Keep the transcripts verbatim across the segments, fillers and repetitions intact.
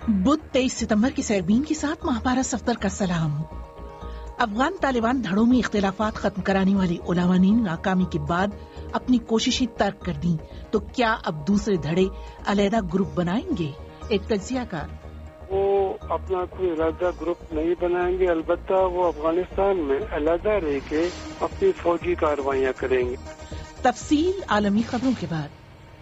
बुध तेईस सितंबर की सरबीन के साथ महापारा सफ्तर का सलाम। अफगान तालिबान धड़ों में इख्तिलाफात खत्म कराने वाली उलमा ने नाकामी के बाद अपनी कोशिशें तर्क कर दी, तो क्या अब दूसरे धड़े अलहदा ग्रुप बनाएंगे? एक तज्जियाकार: वो अपना कोई अलहदा ग्रुप नहीं बनाएंगे, अलबत्ता वो अफगानिस्तान में अलहदा रह के अपनी फौजी कार्रवाइयां करेंगे। तफसील आलमी खबरों के बाद।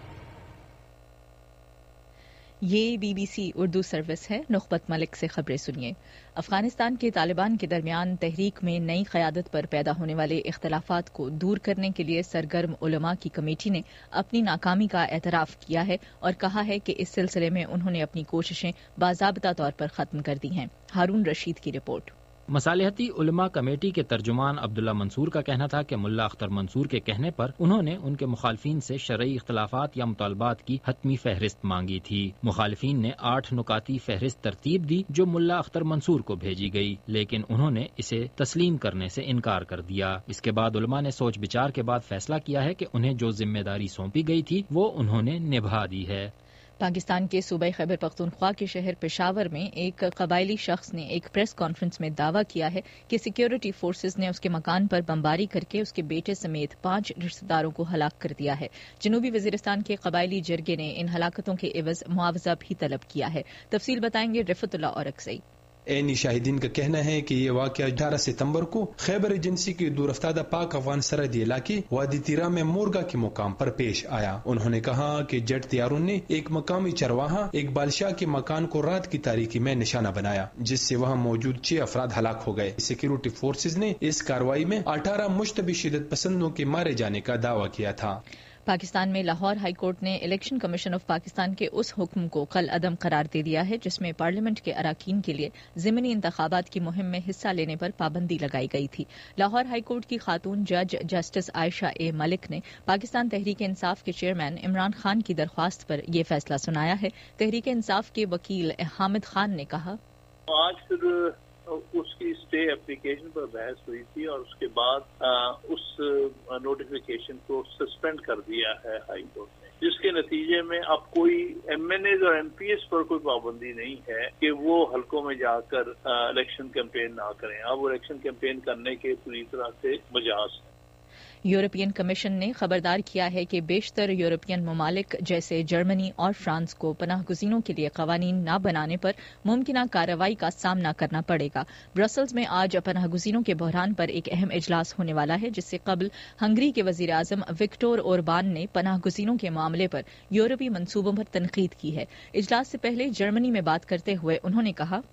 ये बीबीसी उर्दू सर्विस है। नुखबत मलिक से खबरें सुनिए। अफगानिस्तान के तालिबान के दरमियान तहरीक में नई क़यादत पर पैदा होने वाले इख्तलाफात को दूर करने के लिए सरगर्म उलमा की कमेटी ने अपनी नाकामी का एतराफ़ किया है और कहा है कि इस सिलसिले में उन्होंने अपनी कोशिशें बाज़ाब्ता तौर पर ख़त्म कर दी हैं। हारून रशीद की रिपोर्ट। मसालिहती उलमा कमेटी के तर्जुमान अब्दुल्ला मंसूर का कहना था कि मुल्ला अख्तर मंसूर के कहने पर उन्होंने उनके मुखालफिन से शरई इख्तलाफात या मुतालबात की हतमी फहरिस्त मांगी थी। मुखालफिन ने आठ नुकाती फहरिस्त तरतीब दी जो मुल्ला अख्तर मंसूर को भेजी गई, लेकिन उन्होंने इसे तस्लीम करने से इनकार कर दिया। इसके बाद उलमा ने सोच विचार के बाद फैसला किया है कि उन्हें जो जिम्मेदारी सौंपी गई थी वो उन्होंने निभा दी है। पाकिस्तान के सूबे खैबर पख्तूनख्वा के शहर पेशावर में एक कबायली शख्स ने एक प्रेस कॉन्फ्रेंस में दावा किया है कि सिक्योरिटी फोर्सेज ने उसके मकान पर बमबारी करके उसके बेटे समेत पांच रिश्तेदारों को हलाक कर दिया है। जनूबी वजीरिस्तान के कबायली जरगे ने इन हलाकतों के एवज मुआवजा भी तलब किया है। तफसील बताएंगे रिफतुल्लाह औरकज़ई। ऐनी शाहिदीन का कहना है कि ये वाक़या अठारह सितंबर को खैबर एजेंसी के दूरफ्तादा पाक अफगान सरहदी इलाके वादी तीरा में मोरगा के मुकाम पर पेश आया। उन्होंने कहा कि जेट तैयारों ने एक मकामी चरवाहा एक बादशाह के मकान को रात की तारीकी में निशाना बनाया, जिससे वहां मौजूद छह अफराद हलाक हो गए। सिक्योरिटी फोर्सेज ने इस कार्रवाई में अठारह मुश्तबी शिदत पसंदों के मारे जाने का दावा किया था। पाकिस्तान में लाहौर हाई कोर्ट ने इलेक्शन कमीशन ऑफ पाकिस्तान के उस हुक्म को कल अदम करार दे दिया है जिसमें पार्लियामेंट के अराकीन के लिए ज़िमनी इंतखाबात की मुहिम में हिस्सा लेने पर पाबंदी लगाई गई थी। लाहौर हाई कोर्ट की खातून जज जस्टिस आयशा ए मलिक ने पाकिस्तान तहरीक इंसाफ के चेयरमैन इमरान खान की दरख्वास्त पर यह फैसला सुनाया है। तहरीक इंसाफ के वकील हामिद खान ने कहा, आज फिर उसकी स्टे एप्लीकेशन पर बहस हुई थी और उसके बाद आ, उस नोटिफिकेशन को सस्पेंड कर दिया है हाई कोर्ट ने, जिसके नतीजे में अब कोई एमएनएज और एमपीएस पर कोई पाबंदी नहीं है कि वो हलकों में जाकर इलेक्शन कैंपेन ना करें। अब वो इलेक्शन कैंपेन करने के पूरी तरह से मजाज है। यूरोपियन कमीशन ने खबरदार किया है कि बेशतर यूरोपियन ममालिक जैसे जर्मनी और फ्रांस को पनाह गुज़ीनों के लिए कवानीन न बनाने पर मुमकिना कार्रवाई का सामना करना पड़ेगा। ब्रसल्स में आज पनाह गुज़ीनों के बहरान पर एक अहम इजलास होने वाला है, जिससे कबल हंगरी के वज़ीर आज़म विक्टोर ओरबान ने पनाह गुज़ीनों के मामले पर यूरोपीय मंसूबों पर तनकीद की है। इजलास से पहले जर्मनी में बात करते हुए उन्होंने कहा,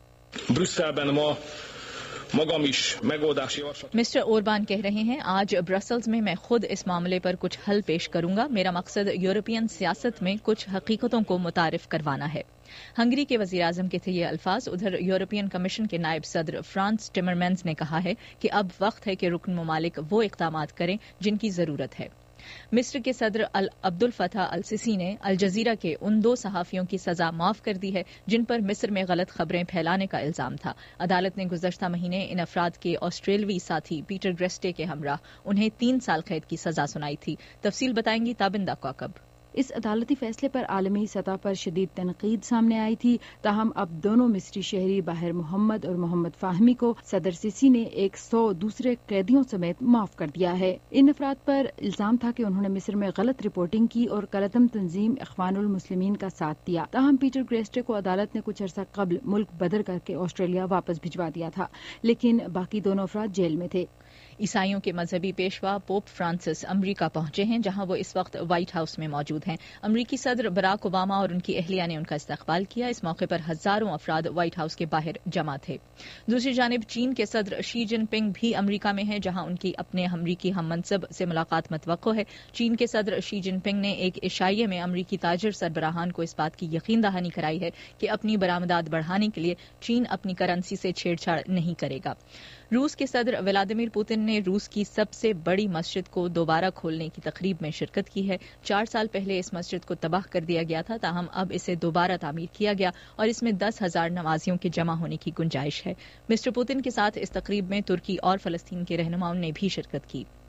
मिस्टर ओरबान कह रहे हैं, आज ब्रसल्स में मैं खुद इस मामले पर कुछ हल पेश करूंगा। मेरा मकसद यूरोपियन सियासत में कुछ हकीकतों को मुतारिफ करवाना है। हंगरी के वज़ीर आज़म के थे ये अल्फाज। उधर यूरोपियन कमीशन के नायब सदर फ्रांस टिमरमैन्स ने कहा है कि अब वक्त है कि रुकन ममालिक वो इक़दामात करें जिनकी जरूरत है। मिस्र के सदर अल अब्दुल फतह अल सिसी ने अल जजीरा के उन दो सहाफियों की सजा माफ कर दी है जिन पर मिस्र में गलत खबरें फैलाने का इल्जाम था। अदालत ने गुज़श्ता महीने इन अफराद के ऑस्ट्रेलवी साथी पीटर ग्रेस्टे के हमराह उन्हें तीन साल कैद की सजा सुनाई थी। तफसील बताएंगी ताबिंदा कौकब। इस अदालती फैसले पर आलमी सतह पर शदीद तनकीद सामने आई थी। ताहम अब दोनों मिस्री शहरी बाहिर मोहम्मद और मोहम्मद फाहमी को सदर सिसी ने एक सौ दूसरे कैदियों समेत माफ कर दिया है। इन अफराद पर इल्जाम था कि उन्होंने मिस्र में गलत रिपोर्टिंग की और कलतम तंजीम इख्वानुल मुस्लिमीन का साथ दिया। ताहम पीटर ग्रेस्टे को अदालत ने कुछ अर्सा कबल मुल्क बदर करके ऑस्ट्रेलिया वापस भिजवा दिया था, लेकिन बाकी दोनों अफराद जेल में थे। ईसाइयों के मजहबी पेशवा पोप फ्रांसिस अमरीका पहुंचे हैं, जहां वो इस वक्त व्हाइट हाउस में मौजूद हैं। अमरीकी सदर बराक ओबामा और उनकी अहलिया ने उनका इस्तकबाल किया। इस मौके पर हजारों अफराद व्हाइट हाउस के बाहर जमा थे। दूसरी जानिब चीन के सदर शी जिनपिंग भी अमरीका में हैं, जहां उनकी अपने अमरीकी हम मनसब से मुलाकात मतवक्को है। चीन के सदर शी जिनपिंग ने एक इशाये में अमरीकी ताजर सरबराहान को इस बात की यकीन दहानी कराई है कि अपनी बरामदात बढ़ाने के लिए चीन अपनी करेंसी से छेड़छाड़ नहीं करेगा। रूस के सदर व्लादिमीर पुतिन ने रूस की सबसे बड़ी मस्जिद को दोबारा खोलने की तकरीब में शिरकत की है। चार साल पहले इस मस्जिद को तबाह कर दिया गया था, ताहम अब इसे दोबारा तामीर किया गया और इसमें दस हजार नमाजियों के जमा होने की गुंजाइश है। मिस्टर पुतिन के साथ इस तकरीब में तुर्की और फलस्तीन के रहनुमाओं ने भी शिरकत की।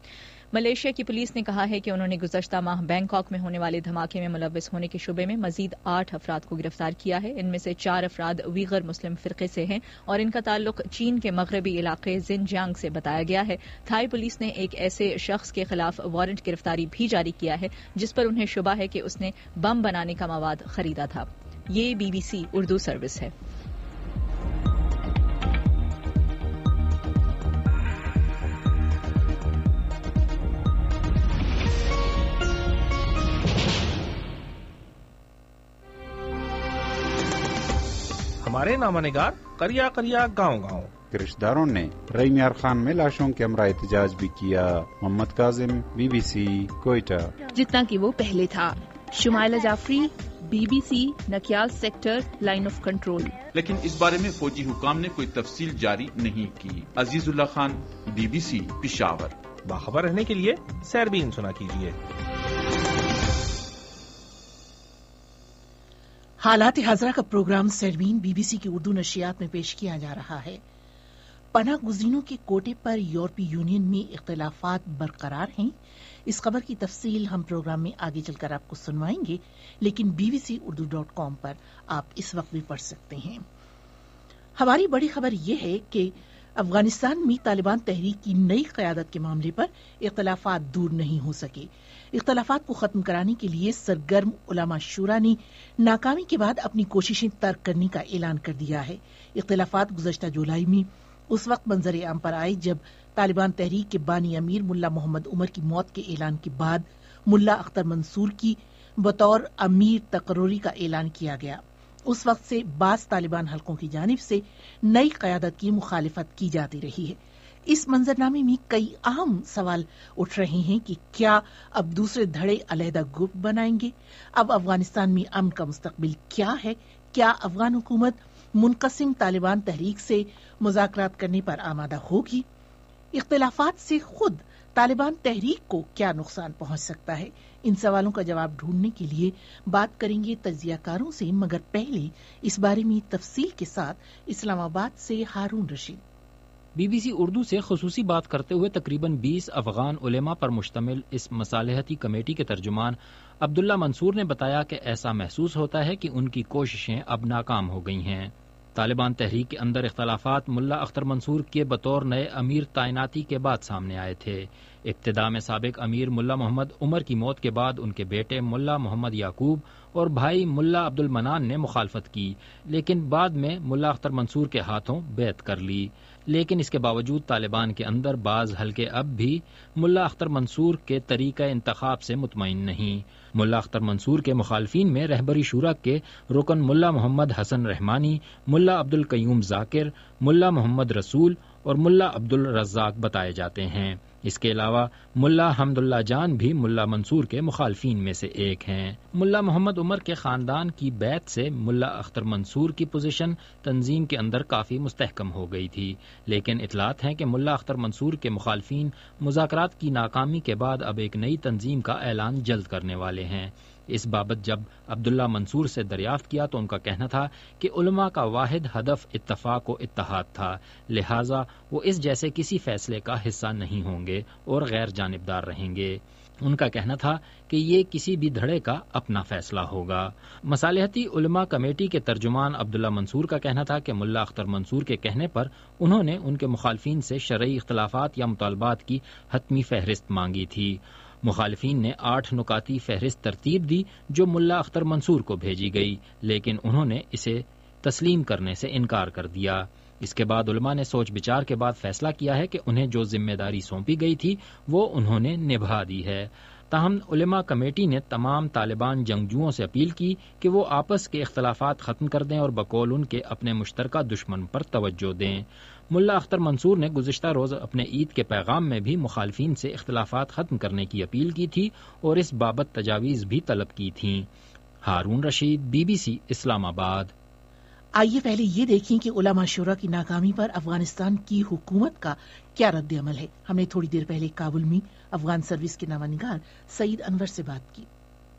ملائیشیا کی پولیس نے کہا ہے کہ انہوں نے گزشتہ ماہ بینکاک میں ہونے والے دھماکے میں ملوث ہونے کے شبے میں مزید آٹھ افراد کو گرفتار کیا ہے. ان میں سے چار افراد ویغر مسلم فرقے سے ہیں اور ان کا تعلق چین کے مغربی علاقے زنجیانگ سے بتایا گیا ہے. تھائی پولیس نے ایک ایسے شخص کے خلاف وارنٹ گرفتاری بھی جاری کیا ہے جس پر انہیں شبہ ہے کہ اس نے بم بنانے کا مواد خریدا تھا. یہ B B C Urdu service ہے. ہمارے نامہ نگار کریا کریا گاؤں گاؤں رشتہ داروں نے رئی میار خان میں لاشوں کے ہمراہ احتجاج بھی کیا. Muhammad Kazim, B B C, Quetta. جتنا کہ وہ پہلے تھا. Shumaila Jafri, B B C, Nakyal sector, line of control. لیکن اس بارے میں فوجی حکام نے کوئی تفصیل جاری نہیں کی. Azizullah Khan, B B C, Peshawar. باخبر رہنے کے لیے سیربین سنا کیجیے. حالات حاضرہ کا programme Sairbeen B B C کی اردو نشریات میں پیش کیا جا رہا ہے. پناہ گزینوں کے کوٹے پر یورپی یونین میں اختلافات برقرار ہیں. اس خبر کی تفصیل ہم پروگرام میں آگے چل کر آپ کو سنوائیں گے، لیکن B B C Urdu dot com پر آپ اس وقت بھی پڑھ سکتے ہیں. ہماری بڑی خبر یہ ہے کہ افغانستان میں طالبان تحریک کی نئی قیادت کے معاملے پر اختلافات دور نہیں ہو سکے. اختلافات کو ختم کرانے کے لیے سرگرم علماء شورا نے ناکامی کے بعد اپنی کوششیں ترک کرنے کا اعلان کر دیا ہے. اختلافات گزشتہ جولائی میں اس وقت منظر عام پر آئے جب طالبان تحریک کے بانی امیر ملا محمد عمر کی موت کے اعلان کے بعد ملا اختر منصور کی بطور امیر تقرری کا اعلان کیا گیا. اس وقت سے بعض طالبان حلقوں کی جانب سے نئی قیادت کی مخالفت کی جاتی رہی ہے. اس منظرنامے میں کئی اہم سوال اٹھ رہے ہیں کہ کیا اب دوسرے دھڑے علیحدہ گروپ بنائیں گے؟ اب افغانستان میں امن کا مستقبل کیا ہے؟ کیا افغان حکومت منقسم طالبان تحریک سے مذاکرات کرنے پر آمادہ ہوگی؟ اختلافات سے خود طالبان تحریک کو کیا نقصان پہنچ سکتا ہے؟ ان سوالوں کا جواب ڈھونڈنے کے لیے بات کریں گے تجزیہ کاروں سے، مگر پہلے اس بارے میں تفصیل کے ساتھ اسلام آباد سے Haroon Rashid. B B C Urdu سے خصوصی بات کرتے ہوئے تقریباً بیس افغان علماء پر مشتمل اس مصالحتی کمیٹی کے ترجمان عبداللہ منصور نے بتایا کہ ایسا محسوس ہوتا ہے کہ ان کی کوششیں اب ناکام ہو گئی ہیں. طالبان تحریک کے اندر اختلافات ملا اختر منصور کے بطور نئے امیر تعیناتی کے بعد سامنے آئے تھے. ابتدا میں سابق امیر ملا محمد عمر کی موت کے بعد ان کے بیٹے ملا محمد یعقوب اور بھائی ملا عبد المنان نے مخالفت کی، لیکن بعد میں ملا اختر منصور کے ہاتھوں بیعت کر لی. لیکن اس کے باوجود طالبان کے اندر بعض حلقے اب بھی ملا اختر منصور کے طریقہ انتخاب سے مطمئن نہیں. ملا اختر منصور کے مخالفین میں رہبری شورا کے رکن ملا محمد حسن رحمانی، ملا عبد القیوم ذاکر، ملا محمد رسول اور ملا عبد الرزاق بتائے جاتے ہیں. اس کے علاوہ ملا حمد اللہ جان بھی ملا منصور کے مخالفین میں سے ایک ہیں. ملا محمد عمر کے خاندان کی بیعت سے ملا اختر منصور کی پوزیشن تنظیم کے اندر کافی مستحکم ہو گئی تھی، لیکن اطلاعات ہیں کہ ملا اختر منصور کے مخالفین مذاکرات کی ناکامی کے بعد اب ایک نئی تنظیم کا اعلان جلد کرنے والے ہیں. اس بابت جب عبداللہ منصور سے دریافت کیا تو ان کا کہنا تھا کہ علماء کا واحد ہدف اتفاق و اتحاد تھا، لہٰذا وہ اس جیسے کسی فیصلے کا حصہ نہیں ہوں گے اور غیر جانبدار رہیں گے. ان کا کہنا تھا کہ یہ کسی بھی دھڑے کا اپنا فیصلہ ہوگا. مصالحتی علماء کمیٹی کے ترجمان عبداللہ منصور کا کہنا تھا کہ ملا اختر منصور کے کہنے پر انہوں نے ان کے مخالفین سے شرعی اختلافات یا مطالبات کی حتمی فہرست مانگی تھی. مخالفین نے آٹھ نکاتی فہرست ترتیب دی جو ملا اختر منصور کو بھیجی گئی، لیکن انہوں نے اسے تسلیم کرنے سے انکار کر دیا. اس کے بعد علماء نے سوچ بچار کے بعد فیصلہ کیا ہے کہ انہیں جو ذمہ داری سونپی گئی تھی وہ انہوں نے نبھا دی ہے. تاہم علماء کمیٹی نے تمام طالبان جنگجوؤں سے اپیل کی کہ وہ آپس کے اختلافات ختم کر دیں اور بقول ان کے اپنے مشترکہ دشمن پر توجہ دیں. ملا اختر منصور نے گزشتہ روز اپنے عید کے پیغام میں بھی مخالفین سے اختلافات ختم کرنے کی اپیل کی تھی اور اس بابت تجاویز بھی طلب کی تھیں. Haroon Rashid, B B C, Islamabad. آئیے پہلے یہ دیکھیں کہ علماء شورا کی ناکامی پر افغانستان کی حکومت کا کیا رد عمل ہے. ہم نے تھوڑی دیر پہلے کابل میں افغان سروس کے نامہ نگار سعید انور سے بات کی.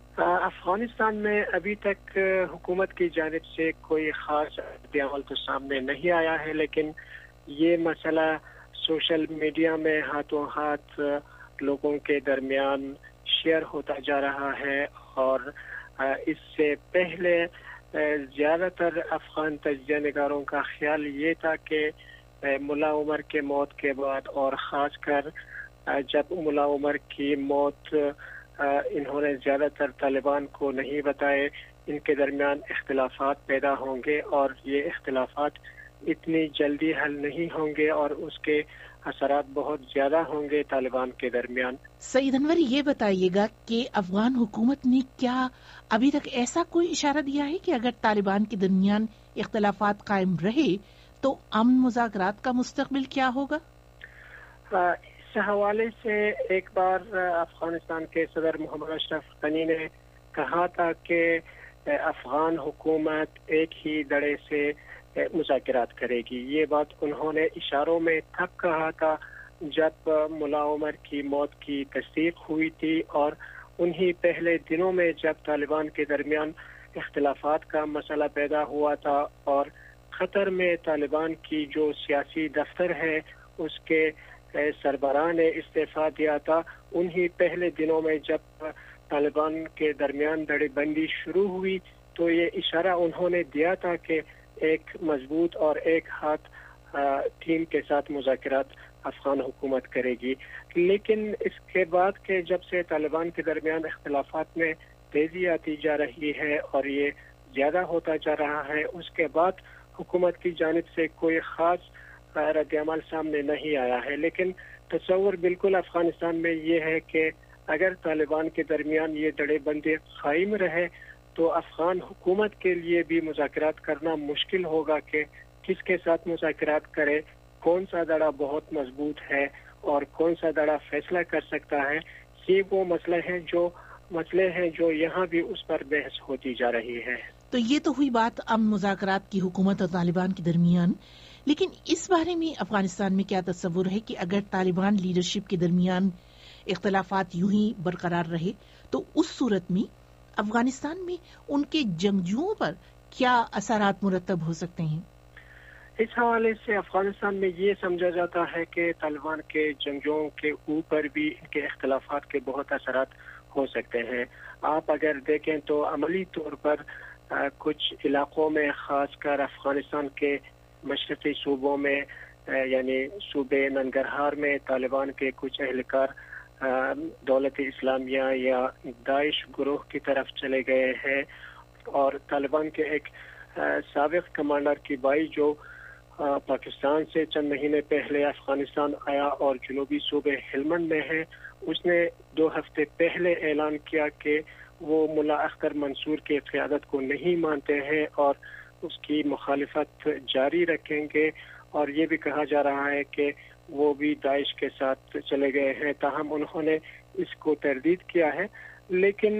افغانستان میں ابھی تک حکومت کی جانب سے کوئی خاص رد عمل تو سامنے نہیں آیا ہے، لیکن یہ مسئلہ سوشل میڈیا میں ہاتھوں ہاتھ لوگوں کے درمیان شیئر ہوتا جا رہا ہے، اور اس سے پہلے زیادہ تر افغان تجزیہ نگاروں کا خیال یہ تھا کہ ملا عمر کے موت کے بعد، اور خاص کر جب ملا عمر کی موت انہوں نے زیادہ تر طالبان کو نہیں بتائے، ان کے درمیان اختلافات پیدا ہوں گے اور یہ اختلافات اتنی جلدی حل نہیں ہوں گے اور اس کے اثرات بہت زیادہ ہوں گے طالبان کے درمیان۔ سعید انور، یہ بتائیے گا کہ افغان حکومت نے کیا ابھی تک ایسا کوئی اشارہ دیا ہے کہ اگر طالبان کے درمیان اختلافات قائم رہے تو امن مذاکرات کا مستقبل کیا ہوگا؟ اس حوالے سے ایک بار افغانستان کے صدر محمد اشرف غنی نے کہا تھا کہ افغان حکومت ایک ہی دڑے سے مذاکرات کرے گی۔ یہ بات انہوں نے اشاروں میں تب کہا تھا جب ملا عمر کی موت کی تصدیق ہوئی تھی، اور انہی پہلے دنوں میں جب طالبان کے درمیان اختلافات کا مسئلہ پیدا ہوا تھا اور قطر میں طالبان کی جو سیاسی دفتر ہے اس کے سربراہ نے استعفیٰ دیا تھا، انہی پہلے دنوں میں جب طالبان کے درمیان دڑے بندی شروع ہوئی تو یہ اشارہ انہوں نے دیا تھا کہ ایک مضبوط اور ایک ہاتھ ٹیم کے ساتھ مذاکرات افغان حکومت کرے گی۔ لیکن اس کے بعد کہ جب سے طالبان کے درمیان اختلافات میں تیزی آتی جا رہی ہے اور یہ زیادہ ہوتا جا رہا ہے، اس کے بعد حکومت کی جانب سے کوئی خاص رد عمل سامنے نہیں آیا ہے۔ لیکن تصور بالکل افغانستان میں یہ ہے کہ اگر طالبان کے درمیان یہ دڑے بندی قائم رہے تو افغان حکومت کے لیے بھی مذاکرات کرنا مشکل ہوگا کہ کس کے ساتھ مذاکرات کرے، کون سا دڑا بہت مضبوط ہے اور کون سا دڑا فیصلہ کر سکتا ہے۔ یہ وہ مسئلے ہیں جو مسئلے ہیں جو یہاں بھی اس پر بحث ہوتی جا رہی ہے۔ تو یہ تو ہوئی بات امن مذاکرات کی حکومت اور طالبان کے درمیان، لیکن اس بارے میں افغانستان میں کیا تصور ہے کہ اگر طالبان لیڈرشپ کے درمیان اختلافات یوں ہی برقرار رہے تو اس صورت میں افغانستان میں ان کے جنگجوؤں پر کیا اثرات مرتب ہو سکتے ہیں؟ اس حوالے سے افغانستان میں یہ سمجھا جاتا ہے کہ طالبان کے جنگجوؤں کے اوپر بھی ان کے اختلافات کے بہت اثرات ہو سکتے ہیں۔ آپ اگر دیکھیں تو عملی طور پر کچھ علاقوں میں، خاص کر افغانستان کے مشرقی صوبوں میں یعنی صوبے ننگرہار میں طالبان کے کچھ اہلکار دولت اسلامیہ یا داعش گروہ کی طرف چلے گئے ہیں، اور طالبان کے ایک سابق کمانڈر کی بائی جو پاکستان سے چند مہینے پہلے افغانستان آیا اور جنوبی صوبے ہلمند میں ہے، اس نے دو ہفتے پہلے اعلان کیا کہ وہ ملا اختر منصور کی قیادت کو نہیں مانتے ہیں اور اس کی مخالفت جاری رکھیں گے، اور یہ بھی کہا جا رہا ہے کہ وہ بھی داعش کے ساتھ چلے گئے ہیں۔ تاہم انہوں نے اس کو تردید کیا ہے، لیکن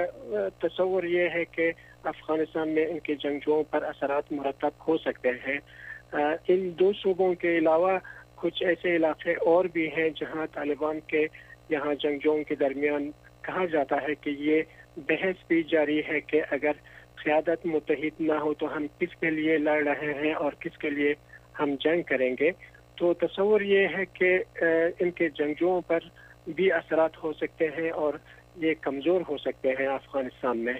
تصور یہ ہے کہ افغانستان میں ان کے جنگجوؤں پر اثرات مرتب ہو سکتے ہیں۔ ان دو صوبوں کے علاوہ کچھ ایسے علاقے اور بھی ہیں جہاں طالبان کے یہاں جنگجوؤں کے درمیان کہا جاتا ہے کہ یہ بحث بھی جاری ہے کہ اگر قیادت متحد نہ ہو تو ہم کس کے لیے لڑ رہے ہیں اور کس کے لیے ہم جنگ کریں گے۔ تو تصور یہ ہے کہ ان کے جنگجوؤں پر بھی اثرات ہو سکتے ہیں اور یہ کمزور ہو سکتے ہیں افغانستان میں۔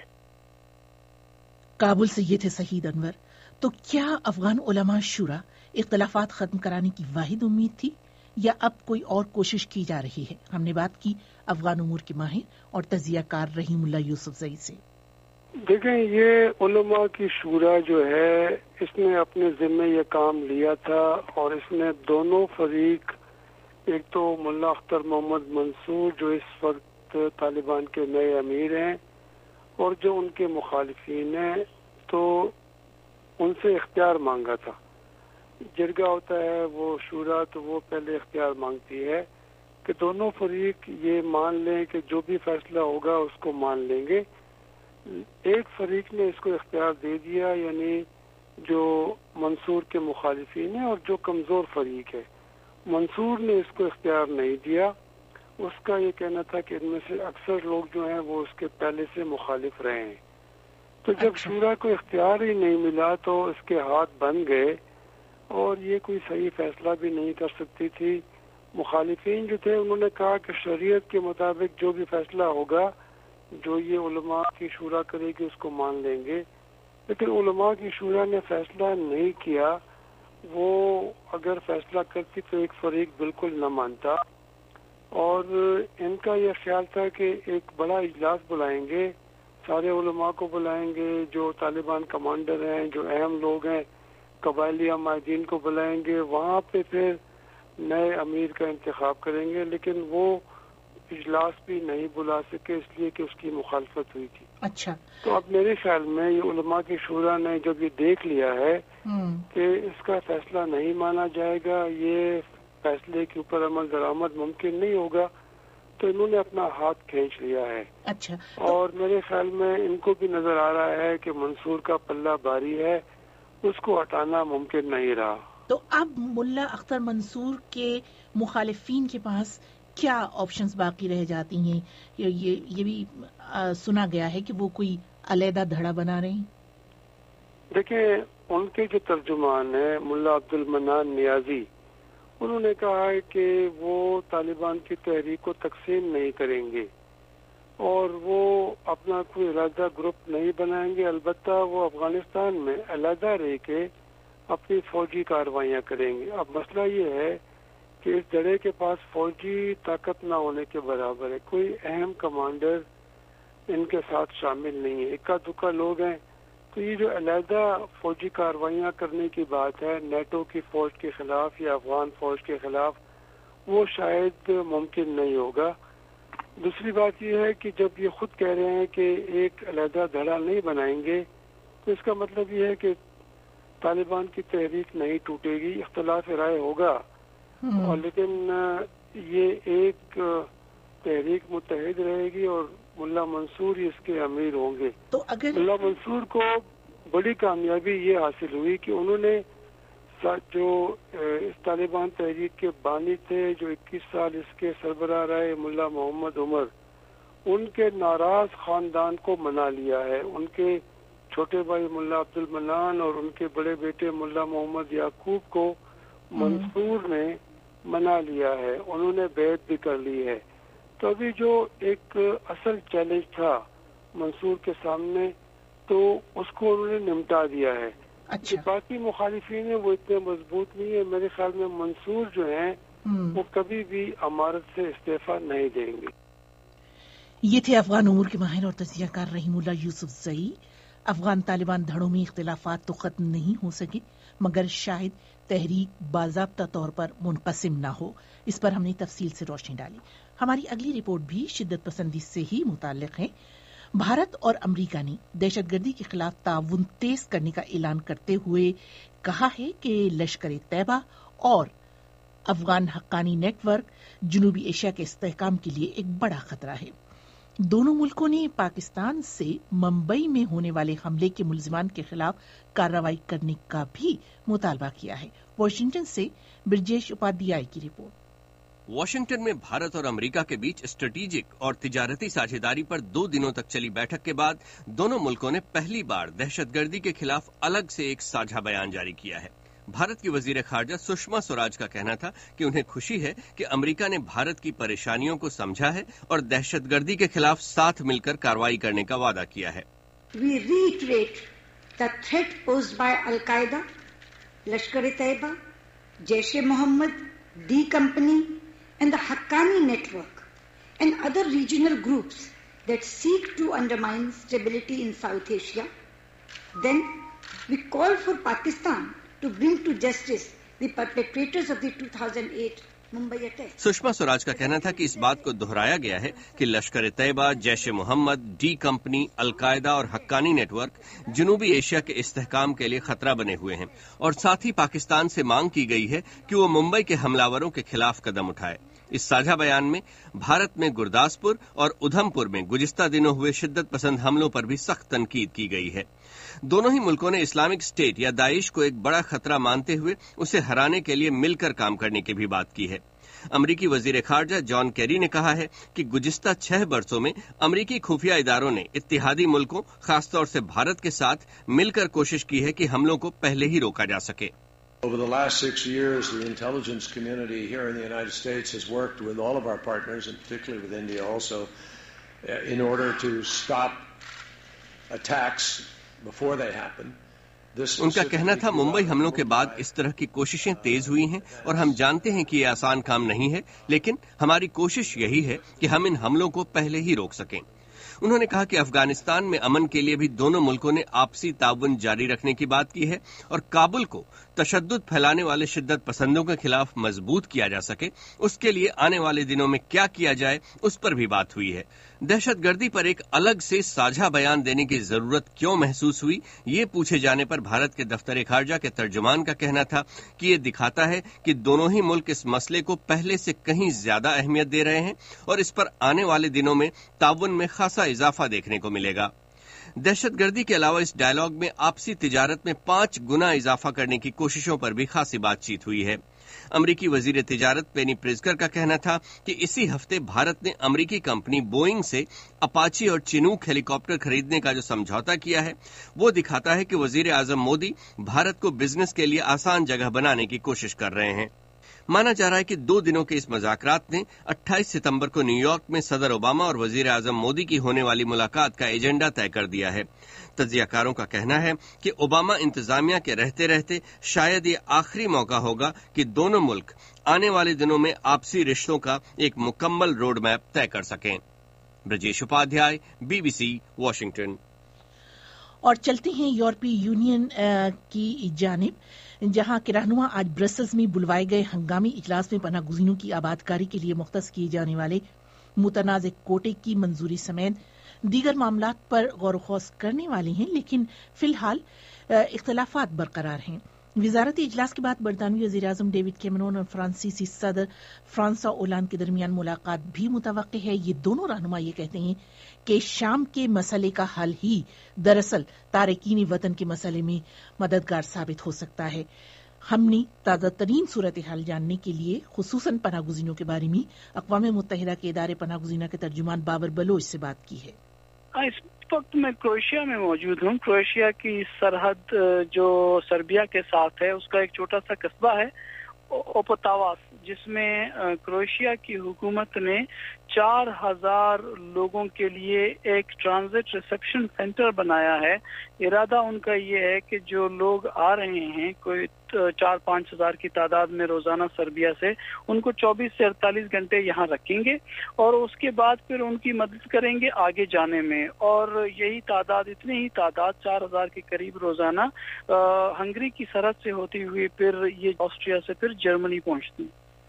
کابل سے یہ تھے سعید انور۔ تو کیا افغان علماء شورا اختلافات ختم کرانے کی واحد امید تھی یا اب کوئی اور کوشش کی جا رہی ہے؟ ہم نے بات کی افغان امور کے ماہر اور تجزیہ کار رحیم اللہ یوسف زئی سے۔ دیکھیں، یہ علماء کی شورا جو ہے اس نے اپنے ذمہ یہ کام لیا تھا، اور اس نے دونوں فریق، ایک تو ملا اختر محمد منصور جو اس وقت طالبان کے نئے امیر ہیں اور جو ان کے مخالفین ہیں، تو ان سے اختیار مانگا تھا۔ جرگہ ہوتا ہے وہ شورا، تو وہ پہلے اختیار مانگتی ہے کہ دونوں فریق یہ مان لیں کہ جو بھی فیصلہ ہوگا اس کو مان لیں گے۔ ایک فریق نے اس کو اختیار دے دیا، یعنی جو منصور کے مخالفین ہیں اور جو کمزور فریق ہے۔ منصور نے اس کو اختیار نہیں دیا، اس کا یہ کہنا تھا کہ ان میں سے اکثر لوگ جو ہیں وہ اس کے پہلے سے مخالف رہے ہیں۔ تو جب شورا کو اختیار ہی نہیں ملا تو اس کے ہاتھ بن گئے اور یہ کوئی صحیح فیصلہ بھی نہیں کر سکتی تھی، مخالفین جو تھے انہوں نے کہا کہ شریعت کے مطابق جو بھی فیصلہ ہوگا، جو یہ علماء کی شورا کرے گی اس کو مان لیں گے، لیکن علماء کی شورا نے فیصلہ نہیں کیا. وہ اگر فیصلہ کرتی تو ایک فریق بالکل نہ مانتا، اور ان کا یہ خیال تھا کہ ایک بڑا اجلاس بلائیں گے، سارے علماء کو بلائیں گے، جو طالبان کمانڈر ہیں، جو اہم لوگ ہیں، قبائلی معاہدین کو بلائیں گے، وہاں پہ پھر نئے امیر کا انتخاب کریں گے. لیکن وہ اجلاس بھی نہیں بلا سکے اس لیے کہ اس کی مخالفت ہوئی تھی. اچھا، تو اب میرے خیال میں یہ علماء کی شورا نے جب یہ دیکھ لیا ہے کہ اس کا فیصلہ نہیں مانا جائے گا، یہ فیصلے کے اوپر عمل درآمد ممکن نہیں ہوگا، تو انہوں نے اپنا ہاتھ کھینچ لیا ہے. اچھا، اور میرے خیال میں ان کو بھی نظر آ رہا ہے کہ منصور کا پلہ بھاری ہے، اس کو ہٹانا ممکن نہیں رہا. تو اب ملا اختر منصور کے مخالفین کے پاس کیا آپشنز باقی رہ جاتی ہیں؟ یہ یہ بھی سنا گیا ہے کہ وہ کوئی علیحدہ دھڑا بنا رہے ہیں. دیکھیں، ان کے جو ترجمان ہیں ملا عبد المنان نیازی، انہوں نے کہا ہے کہ وہ طالبان کی تحریک کو تقسیم نہیں کریں گے اور وہ اپنا کوئی علیحدہ گروپ نہیں بنائیں گے، البتہ وہ افغانستان میں علیحدہ رہ کے اپنی فوجی کارروائیاں کریں گے. اب مسئلہ یہ ہے کہ اس دھڑے کے پاس فوجی طاقت نہ ہونے کے برابر ہے، کوئی اہم کمانڈر ان کے ساتھ شامل نہیں ہے، اکا دکا لوگ ہیں. تو یہ جو علیحدہ فوجی کارروائیاں کرنے کی بات ہے نیٹو کی فوج کے خلاف یا افغان فوج کے خلاف، وہ شاید ممکن نہیں ہوگا. دوسری بات یہ ہے کہ جب یہ خود کہہ رہے ہیں کہ ایک علیحدہ دھڑا نہیں بنائیں گے، تو اس کا مطلب یہ ہے کہ طالبان کی تحریک نہیں ٹوٹے گی، اختلاف رائے ہوگا، اور لیکن یہ ایک تحریک متحد رہے گی اور ملا منصور ہی اس کے امیر ہوں گے. تو اگر ملا منصور کو بڑی کامیابی یہ حاصل ہوئی کہ انہوں نے جو اس طالبان تحریک کے بانی تھے، جو اکیس سال اس کے سربراہ رہے ملا محمد عمر، ان کے ناراض خاندان کو منا لیا ہے. ان کے چھوٹے بھائی ملا عبد المنان اور ان کے بڑے بیٹے ملا محمد یعقوب کو منصور نے منا لیا ہے، انہوں نے بیعت بھی کر لی ہے. تو ابھی جو ایک اصل چیلنج تھا منصور کے سامنے، تو اس کو انہوں نے نمٹا دیا ہے. اچھا، باقی مخالفین ہیں وہ اتنے مضبوط نہیں ہے. میرے خیال میں منصور جو ہیں وہ کبھی بھی امارت سے استعفیٰ نہیں دیں گے. یہ تھے افغان امور کے ماہر اور تجزیہ کار رحیم اللہ یوسف زئی. افغان طالبان دھڑوں میں اختلافات تو ختم نہیں ہو سکے، مگر شاید تحریک باضابطہ طور پر منقسم نہ ہو. اس پر ہم نے تفصیل سے روشنی ڈالی. ہماری اگلی رپورٹ بھی شدت پسندی سے ہی متعلق ہے. بھارت اور امریکہ نے دہشت گردی کے خلاف تعاون تیز کرنے کا اعلان کرتے ہوئے کہا ہے کہ لشکر طیبہ اور افغان حقانی نیٹ ورک جنوبی ایشیا کے استحکام کے لیے ایک بڑا خطرہ ہے. دونوں ملکوں نے پاکستان سے ممبئی میں ہونے والے حملے کے ملزمان کے خلاف کارروائی کرنے کا بھی مطالبہ کیا ہے. واشنگٹن سے برجیش اپادھیائے کی رپورٹ. واشنگٹن میں بھارت اور امریکہ کے بیچ اسٹریٹجک اور تجارتی ساجھیداری پر دو دنوں تک چلی بیٹھک کے بعد دونوں ملکوں نے پہلی بار دہشت گردی کے خلاف الگ سے ایک ساجھا بیان جاری کیا ہے. بھارت کی وزیر خارجہ سشما سوراج کا کہنا تھا کہ انہیں خوشی ہے کہ امریکہ نے بھارت کی پریشانیوں کو سمجھا ہے اور دہشت گردی کے خلاف ساتھ مل کر کارروائی کرنے کا وعدہ کیا ہے. We reiterate the threat posed by Al-Qaeda, Lashkar-e-Taiba, Jaish-e-Mohammed, D Company and the Haqqani network and other regional groups that seek to undermine stability in South Asia. Then we call for Pakistan to bring to justice the perpetrators of the two thousand eight Mumbai attack. Sushma Swaraj کا کہنا تھا کہ اس بات کو دہرایا گیا ہے کہ Lashkar Taiba, Jaish Muhammad, D company, al Qaeda اور حقانی نیٹ ورک جنوبی ایشیا کے استحکام کے لیے خطرہ بنے ہوئے ہیں، اور ساتھ ہی پاکستان سے مانگ کی گئی ہے کہ وہ ممبئی کے حملہ کے خلاف قدم اٹھائے. اس ساجھا بیان میں بھارت میں گرداسپور اور ادھم پور میں گزشتہ دنوں ہوئے شدت پسند حملوں پر بھی سخت تنقید کی گئی ہے. دونوں ہی ملکوں نے اسلامک اسٹیٹ یا داعش کو ایک بڑا خطرہ مانتے ہوئے اسے ہرانے کے لیے مل کر کام کرنے کی بھی بات کی ہے. امریکی وزیر خارجہ جان کیری نے کہا ہے کہ گزشتہ چھ برسوں میں امریکی خفیہ اداروں نے اتحادی ملکوں خاص طور سے بھارت کے ساتھ مل کر کوشش کی ہے کہ حملوں کو پہلے ہی روکا جا سکے. Over the last six years, the intelligence community here in the United States has worked with all of our partners, and particularly with India also, in order to stop attacks before they happen. उनका कहना था मुंबई हमलों के बाद इस तरह की कोशिशें तेज हुई हैं और हम जानते हैं कि ये आसान काम नहीं है, लेकिन हमारी कोशिश यही है कि हम इन हमलों को पहले ही रोक सकें। उन्होंने कहा कि अफगानिस्तान में अमन के लिए भी दोनों मुल्कों ने आपसी ताउन जारी रखने की बात की है और काबुल को तशद्दुद फैलाने वाले शिद्दत पसंदों के खिलाफ मजबूत किया जा सके, उसके लिए आने वाले दिनों में क्या किया जाए उस पर भी बात हुई है। दहशतगर्दी पर एक अलग से साझा बयान देने की जरूरत क्यों महसूस हुई, ये पूछे जाने पर भारत के दफ्तर खारजा के तर्जुमान का कहना था कि ये दिखाता है कि दोनों ही मुल्क इस मसले को पहले से कहीं ज्यादा अहमियत दे रहे हैं और इस पर आने वाले दिनों में ताउन में खासा इजाफा देखने को मिलेगा। दहशतगर्दी के अलावा इस डायलॉग में आपसी तिजारत में पांच गुना इजाफा करने की कोशिशों पर भी खासी बातचीत हुई है। अमरीकी वजीर तिजारत पेनी प्रिजकर का कहना था कि इसी हफ्ते भारत ने अमरीकी कंपनी बोइंग से अपाची और चिनूक हेलीकॉप्टर खरीदने का जो समझौता किया है, वो दिखाता है कि वजीर आजम मोदी भारत को बिजनेस के लिए आसान जगह बनाने की कोशिश कर रहे हैं। माना जा रहा है कि दो दिनों के इस मुज़ाकरात ने अट्ठाईस सितंबर को न्यूयॉर्क में सदर ओबामा और वजीर आजम मोदी की होने वाली मुलाकात का एजेंडा तय कर दिया है। तज्जियाकारों का कहना है कि ओबामा इंतजामिया के रहते रहते शायद ये आखिरी मौका होगा कि दोनों मुल्क आने वाले दिनों में आपसी रिश्तों का एक मुकम्मल रोड मैप तय कर सकें। Brajesh Upadhyay, BBC, Washington. और चलते हैं यूरोपीय यूनियन की जानिब, जहां के रहनुमा आज ब्रसल्स में बुलवाए गए हंगामी इजलास में पनाह गुज़ीनों की आबादकारी के लिए मुख्तस किए जाने वाले मुतनाज़ कोटे की मंजूरी समेत दीगर मामलात पर गौर ख़ौस करने वाले हैं, लेकिन फिलहाल इख्तलाफात बरकरार हैं। वजारती इजलास के बाद बरतानवी वज़ीर आज़म डेविड कैमरून और फ्रांसीसी सदर फ्रांसवा ओलांद के दरमियान मुलाकात भी मुतवक्किल है। ये दोनों रहनुमा ये कहते हैं कि शाम के मसले का हल ही दरअसल तारकीन वतन के मसले में मददगार साबित हो सकता है। हमने ताज़ा तरीन सूरत हाल जानने के लिए खुसूसन पनाह गुज़ीनों के बारे में अक़वाम मुत्तहिदा के इदारे पनाह गुज़ीना के तर्जुमान बाबर बलोच से बात की है। इस वक्त मैं क्रोएशिया में मौजूद हूँ। क्रोएशिया की सरहद जो सर्बिया के साथ है, उसका एक छोटा सा कस्बा है ओपोतावास, जिसमें क्रोएशिया की हुकूमत ने चार हजार लोगों के लिए एक ट्रांजिट रिसेप्शन सेंटर बनाया है। इरादा उनका ये है कि जो लोग आ रहे हैं, कोई चार पाँच हजार की तादाद में रोजाना सर्बिया से, उनको चौबीस से अड़तालीस घंटे यहाँ रखेंगे और उसके बाद फिर उनकी मदद करेंगे आगे जाने में। और यही तादाद, इतनी ही तादाद चार हजार के करीब रोजाना हंगरी की सरहद से होती हुई फिर ये ऑस्ट्रिया से फिर जर्मनी पहुँचती।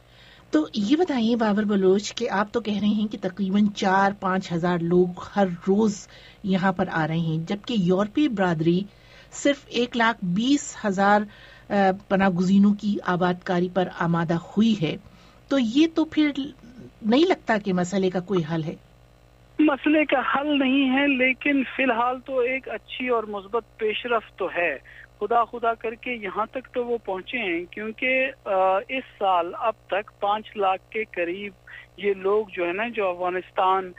तो ये बताइए बाबर बलोच कि आप तो कह रहे हैं कि तकरीबन चार पाँच हजार लोग हर रोज यहाँ पर आ रहे हैं, जबकि यूरोपीय बरादरी सिर्फ एक लाख बीस हजार पनाह गुज़ीनों की आबादकारी पर आमादा हुई है। तो ये तो फिर नहीं लगता कि मसले का कोई हल है। मसले का हल नहीं है, लेकिन फिलहाल तो एक अच्छी और मुस्बत पेशरफ्त तो है। खुदा खुदा करके यहाँ तक तो वो पहुँचे हैं, क्योंकि इस साल अब तक पाँच लाख के करीब ये लोग जो है ना, जो अफगानिस्तान,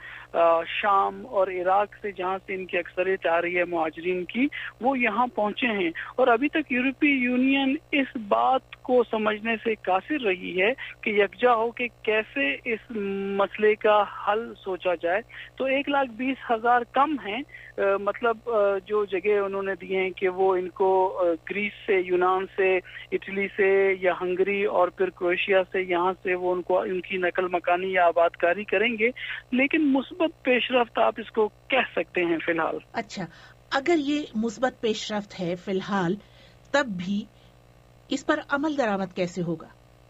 शाम और इराक से, जहाँ से इनकी अक्सरियत आ रही है मुहाजिरीन की, वो यहाँ पहुँचे हैं। और अभी तक यूरोपीय यूनियन इस बात को समझने से कासिर रही है कि यकजा हो कि कैसे इस मसले का हल सोचा जाए। तो एक लाख बीस हजार कम हैं, आ, मतलब आ, जो जगह उन्होंने दिए हैं कि वो इनको आ, ग्रीस से, यूनान से, इटली से या हंगरी और फिर क्रोएशिया से, यहाँ से वो उनको उनकी नकल मकानी या आबादकारी करेंगे। लेकिन मुस्बत पेशरफ्त आप इसको कह सकते हैं फिलहाल। अच्छा, अगर ये मुस्बत पेशरफ्त है फिलहाल, तब भी इस पर अमल दरामद कैसे होगा?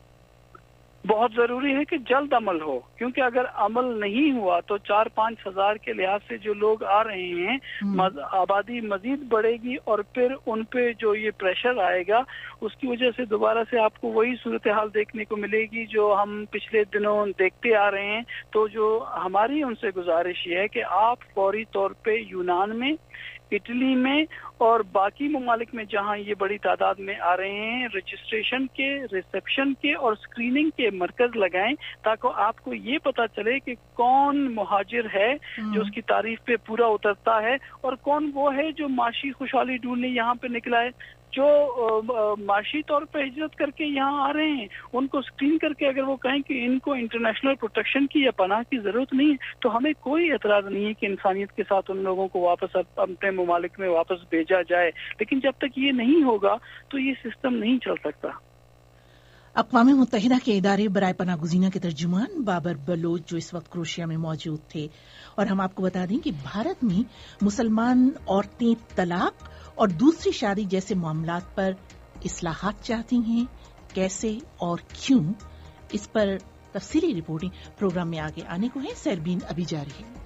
बहुत जरूरी है कि जल्द अमल हो, क्योंकि अगर अमल नहीं हुआ तो चार पाँच हजार के लिहाज से जो लोग आ रहे हैं, आबादी मजीद बढ़ेगी और फिर उन पे जो ये प्रेशर आएगा, उसकी वजह से दोबारा से आपको वही सूरत हाल देखने को मिलेगी जो हम पिछले दिनों देखते आ रहे हैं। तो जो हमारी उनसे गुजारिश ये है कि आप फौरी तौर पे यूनान में, इटली में اور باقی ممالک میں جہاں یہ بڑی تعداد میں آ رہے ہیں رجسٹریشن کے، ریسیپشن کے اور اسکریننگ کے مرکز لگائیں تاکہ آپ کو یہ پتا چلے کہ کون مہاجر ہے جو اس کی تعریف پہ پورا اترتا ہے اور کون وہ ہے جو معاشی خوشحالی ڈھونڈنے یہاں پہ نکلا ہے. جو معاشی طور پہ ہجرت کر کے یہاں آ رہے ہیں ان کو اسکرین کر کے اگر وہ کہیں کہ ان کو انٹرنیشنل پروٹیکشن کی یا پناہ کی ضرورت نہیں ہے تو ہمیں کوئی اعتراض نہیں ہے کہ انسانیت کے ساتھ ان لوگوں کو واپس اپنے ممالک میں واپس بھیجا جائے، لیکن جب تک یہ نہیں ہوگا تو یہ سسٹم نہیں چل سکتا. اقوام متحدہ کے ادارے برائے پناہ گزینہ کے ترجمان بابر بلوچ جو اس وقت کروشیا میں موجود تھے، اور ہم آپ کو بتا دیں کہ بھارت میں مسلمان عورتیں طلاق اور دوسری شادی جیسے معاملات پر اصلاحات چاہتی ہیں، کیسے اور کیوں، اس پر تفصیلی رپورٹنگ پروگرام میں آگے آنے کو ہے. سیربین ابھی جاری ہے.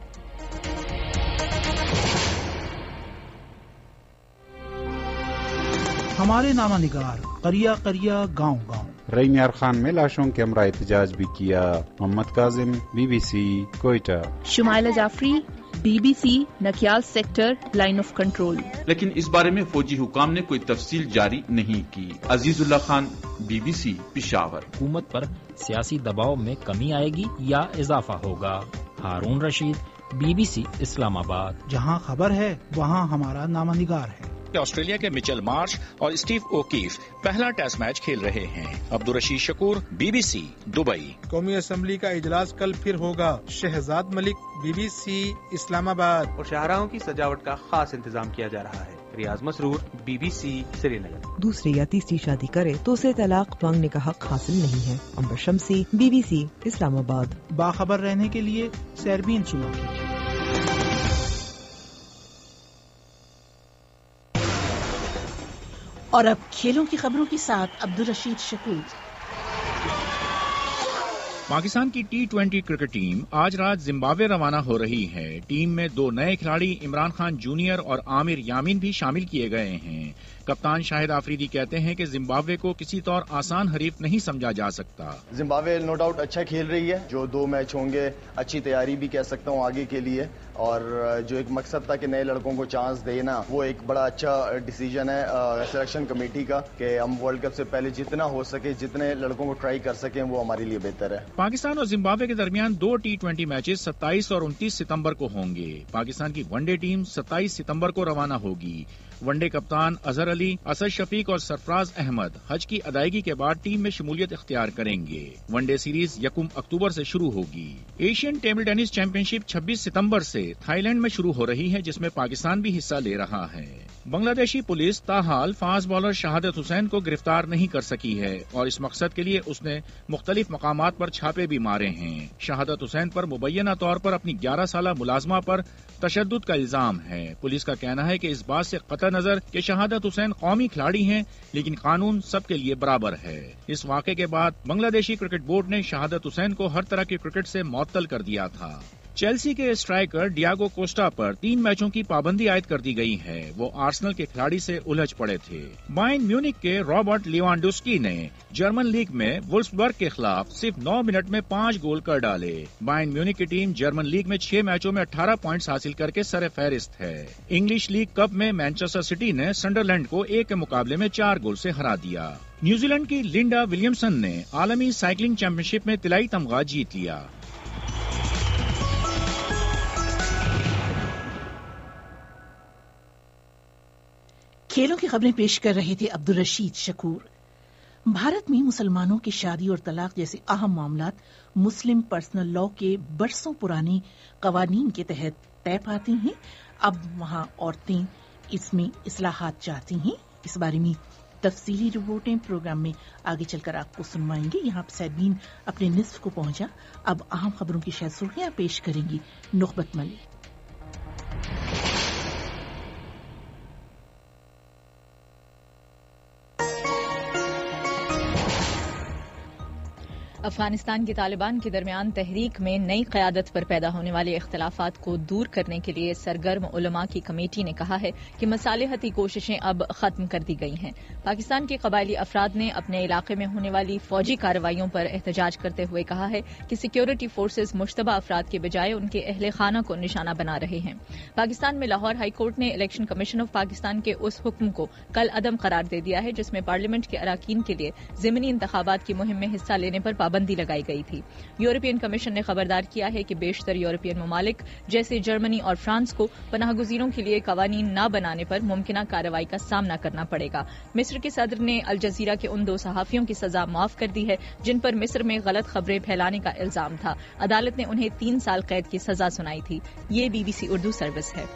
ہمارے نامہ نگار قریہ قریہ گاؤں گاؤں. رئی میار خان میں لاشوں کے ہمراہ احتجاج بھی کیا. Muhammad Kazim, B B C, Quetta. Shumaila Jafri, B B C, Nakyal sector, line of control. لیکن اس بارے میں فوجی حکام نے کوئی تفصیل جاری نہیں کی. Azizullah Khan, B B C, Peshawar. حکومت پر سیاسی دباؤ میں کمی آئے گی یا اضافہ ہوگا؟ Haroon Rashid, B B C, Islamabad. جہاں خبر ہے وہاں ہمارا نامہ نگار ہے. آسٹریلیا کے مچل مارش اور اسٹیو اوکیف پہلا ٹیسٹ میچ کھیل رہے ہیں. Abdul Rashid Shakoor, B B C, Dubai. قومی اسمبلی کا اجلاس کل پھر ہوگا. Shahzad Malik, B B C, Islamabad. اور شاہراہوں کی سجاوٹ کا خاص انتظام کیا جا رہا ہے. Riyaz Masroor, B B C, Srinagar. دوسری یا تیسری شادی کرے تو اسے طلاق مانگنے کا حق حاصل نہیں ہے. امبر شمسی، بی بی سی، اسلام آباد. باخبر رہنے کے لیے سیربین سنا کیجیے. اور اب کھیلوں کی خبروں کے ساتھ عبدالرشید شکور. پاکستان کی ٹی ٹوینٹی کرکٹ ٹیم آج رات زمبابوے روانہ ہو رہی ہے. ٹیم میں دو نئے کھلاڑی عمران خان جونیئر اور عامر یامین بھی شامل کیے گئے ہیں. کپتان شاہد آفریدی کہتے ہیں کہ زمبابوے کو کسی طور آسان حریف نہیں سمجھا جا سکتا. زمبابوے نو ڈاؤٹ اچھا کھیل رہی ہے. جو دو میچ ہوں گے اچھی تیاری بھی کہہ سکتا ہوں آگے کے لیے، اور جو ایک مقصد تھا کہ نئے لڑکوں کو چانس دینا، وہ ایک بڑا اچھا ڈیسیجن ہے سلیکشن کمیٹی کا کہ ہم ورلڈ کپ سے پہلے جتنا ہو سکے جتنے لڑکوں کو ٹرائی کر سکیں وہ ہمارے لیے بہتر ہے. پاکستان اور زمبابوے کے درمیان دو ٹی ٹوینٹی میچز ستائیس اور انتیس ستمبر کو ہوں گے. پاکستان کی ون ڈے ٹیم ستائیس ستمبر کو روانہ ہوگی. ون ڈے کپتان اظہر علی، اسد شفیق اور سرفراز احمد حج کی ادائیگی کے بعد ٹیم میں شمولیت اختیار کریں گے. ون ڈے سیریز یکم اکتوبر سے شروع ہوگی. Asian table tennis championship چھبیس ستمبر سے تھائی لینڈ میں شروع ہو رہی ہے، جس میں پاکستان بھی حصہ لے رہا ہے. بنگلہ دیشی پولیس تاحال فاسٹ بالر شہادت حسین کو گرفتار نہیں کر سکی ہے اور اس مقصد کے لیے اس نے مختلف مقامات پر چھاپے بھی مارے ہیں. شہادت حسین پر مبینہ طور پر اپنی گیارہ سالہ ملازمہ پر تشدد کا الزام ہے. پولیس کا کہنا ہے کہ اس بات سے قطع نظر کہ شہادت حسین قومی کھلاڑی ہیں لیکن قانون سب کے لیے برابر ہے. اس واقعے کے بعد بنگلہ دیشی کرکٹ بورڈ نے شہادت حسین کو ہر طرح کی کرکٹ سے معطل کر دیا تھا. چیلسی کے اسٹرائکر ڈیاگو کوسٹا پر تین میچوں کی پابندی عائد کر دی گئی ہے. وہ آرسنل کے کھلاڑی سے الجھ پڑے تھے. بائرن میونک کے رابرٹ لیوانڈوسکی نے جرمن لیگ میں وولفسبرگ کے خلاف صرف نو منٹ میں پانچ گول کر ڈالے. بائرن میونک کی ٹیم جرمن لیگ میں چھ میچوں میں اٹھارہ پوائنٹس حاصل کر کے سر فہرست ہے. انگلش لیگ کپ میں مانچسٹر سٹی نے سنڈرلینڈ کو ایک کے مقابلے میں چار گول سے ہرا دیا. New Zealand Linda Williamson نے عالمی سائیکلنگ چیمپئن شپ میں طلائی تمغہ جیت لیا. کھیلوں کی خبریں پیش کر رہے تھے عبدالرشید شکور. بھارت میں مسلمانوں کی شادی اور طلاق جیسے اہم معاملات مسلم پرسنل لاء کے برسوں پرانے قوانین کے تحت طے پاتے ہیں. اب وہاں عورتیں اس میں اصلاحات چاہتی ہیں. اس بارے میں تفصیلی رپورٹیں پروگرام میں آگے چل کر آپ کو سنوائیں گے. یہاں سیربین اپنے نصف کو پہنچا. اب اہم خبروں کی شاید سرخیاں پیش کریں گی نخبت ملک. افغانستان کے طالبان کے درمیان تحریک میں نئی قیادت پر پیدا ہونے والے اختلافات کو دور کرنے کے لیے سرگرم علماء کی کمیٹی نے کہا ہے کہ مصالحتی کوششیں اب ختم کر دی گئی ہیں۔ پاکستان کے قبائلی افراد نے اپنے علاقے میں ہونے والی فوجی کارروائیوں پر احتجاج کرتے ہوئے کہا ہے کہ سیکیورٹی فورسز مشتبہ افراد کے بجائے ان کے اہل خانہ کو نشانہ بنا رہے ہیں۔ پاکستان میں لاہور ہائی کورٹ نے الیکشن کمیشن آف پاکستان کے اس حکم کو کل عدم قرار دے دیا ہے جس میں پارلیمنٹ کے اراکین کے لیے ضمنی انتخابات کی مہم میں حصہ لینے پر پابندی لگائی گئی تھی۔ یورپین کمیشن نے خبردار کیا ہے کہ بیشتر یورپین ممالک جیسے جرمنی اور فرانس کو پناہ گزینوں کے لیے قوانین نہ بنانے پر ممکنہ کارروائی کا سامنا کرنا پڑے گا۔ مصر کے صدر نے الجزیرہ کے ان دو صحافیوں کی سزا معاف کر دی ہے جن پر مصر میں غلط خبریں پھیلانے کا الزام تھا۔ عدالت نے انہیں تین سال قید کی سزا سنائی تھی۔ یہ B B C Urdu service ہے۔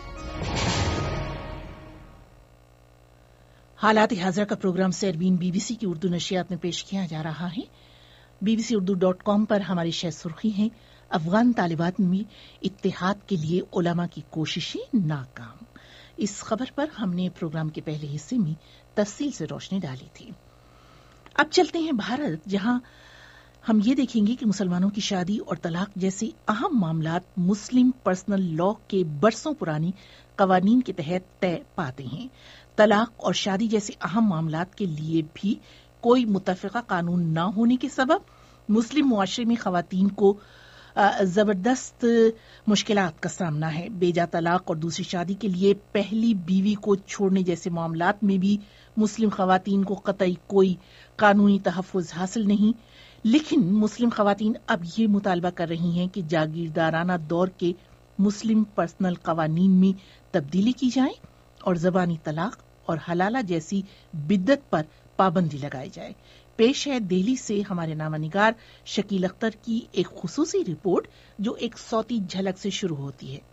حالات حاضرہ کا programme Sairbeen B B C کی اردو نشریات میں پیش کیا جا رہا ہے۔ B B C Urdu dot com پر ہماری شہ سرخی ہیں، افغان طالبان میں اتحاد کے لیے علماء کی کوششیں ناکام۔ اس خبر پر ہم نے پروگرام کے پہلے حصے میں تفصیل سے روشنی ڈالی تھی۔ اب چلتے ہیں بھارت، جہاں ہم یہ دیکھیں گے کہ مسلمانوں کی شادی اور طلاق جیسے اہم معاملات مسلم پرسنل لا کے برسوں پرانی قوانین کے تحت طے پاتے ہیں۔ طلاق اور شادی جیسے اہم معاملات کے لیے بھی کوئی متفقہ قانون نہ ہونے کے سبب مسلم معاشرے میں خواتین کو زبردست مشکلات کا سامنا ہے۔ بیجا طلاق اور دوسری شادی کے لیے پہلی بیوی کو چھوڑنے جیسے معاملات میں بھی مسلم خواتین کو قطعی کوئی قانونی تحفظ حاصل نہیں، لیکن مسلم خواتین اب یہ مطالبہ کر رہی ہیں کہ جاگیردارانہ دور کے مسلم پرسنل قوانین میں تبدیلی کی جائے اور زبانی طلاق اور حلالہ جیسی بدعت پر پابندی لگائی جائے۔ پیش ہے دہلی سے ہمارے نامہ نگار شکیل اختر کی ایک خصوصی رپورٹ جو ایک صوتی جھلک سے شروع ہوتی ہے۔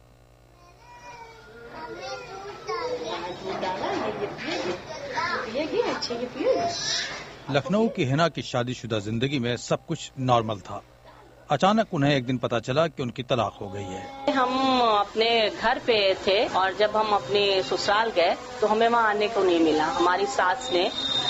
لکھنؤ کی حنا کی شادی شدہ زندگی میں سب کچھ نارمل تھا۔ اچانک انہیں ایک دن پتا چلا کہ ان کی طلاق ہو گئی ہے۔ ہم اپنے گھر پہ تھے اور جب ہم اپنے سسرال گئے تو ہمیں وہاں آنے کو نہیں ملا۔ ہماری ساس نے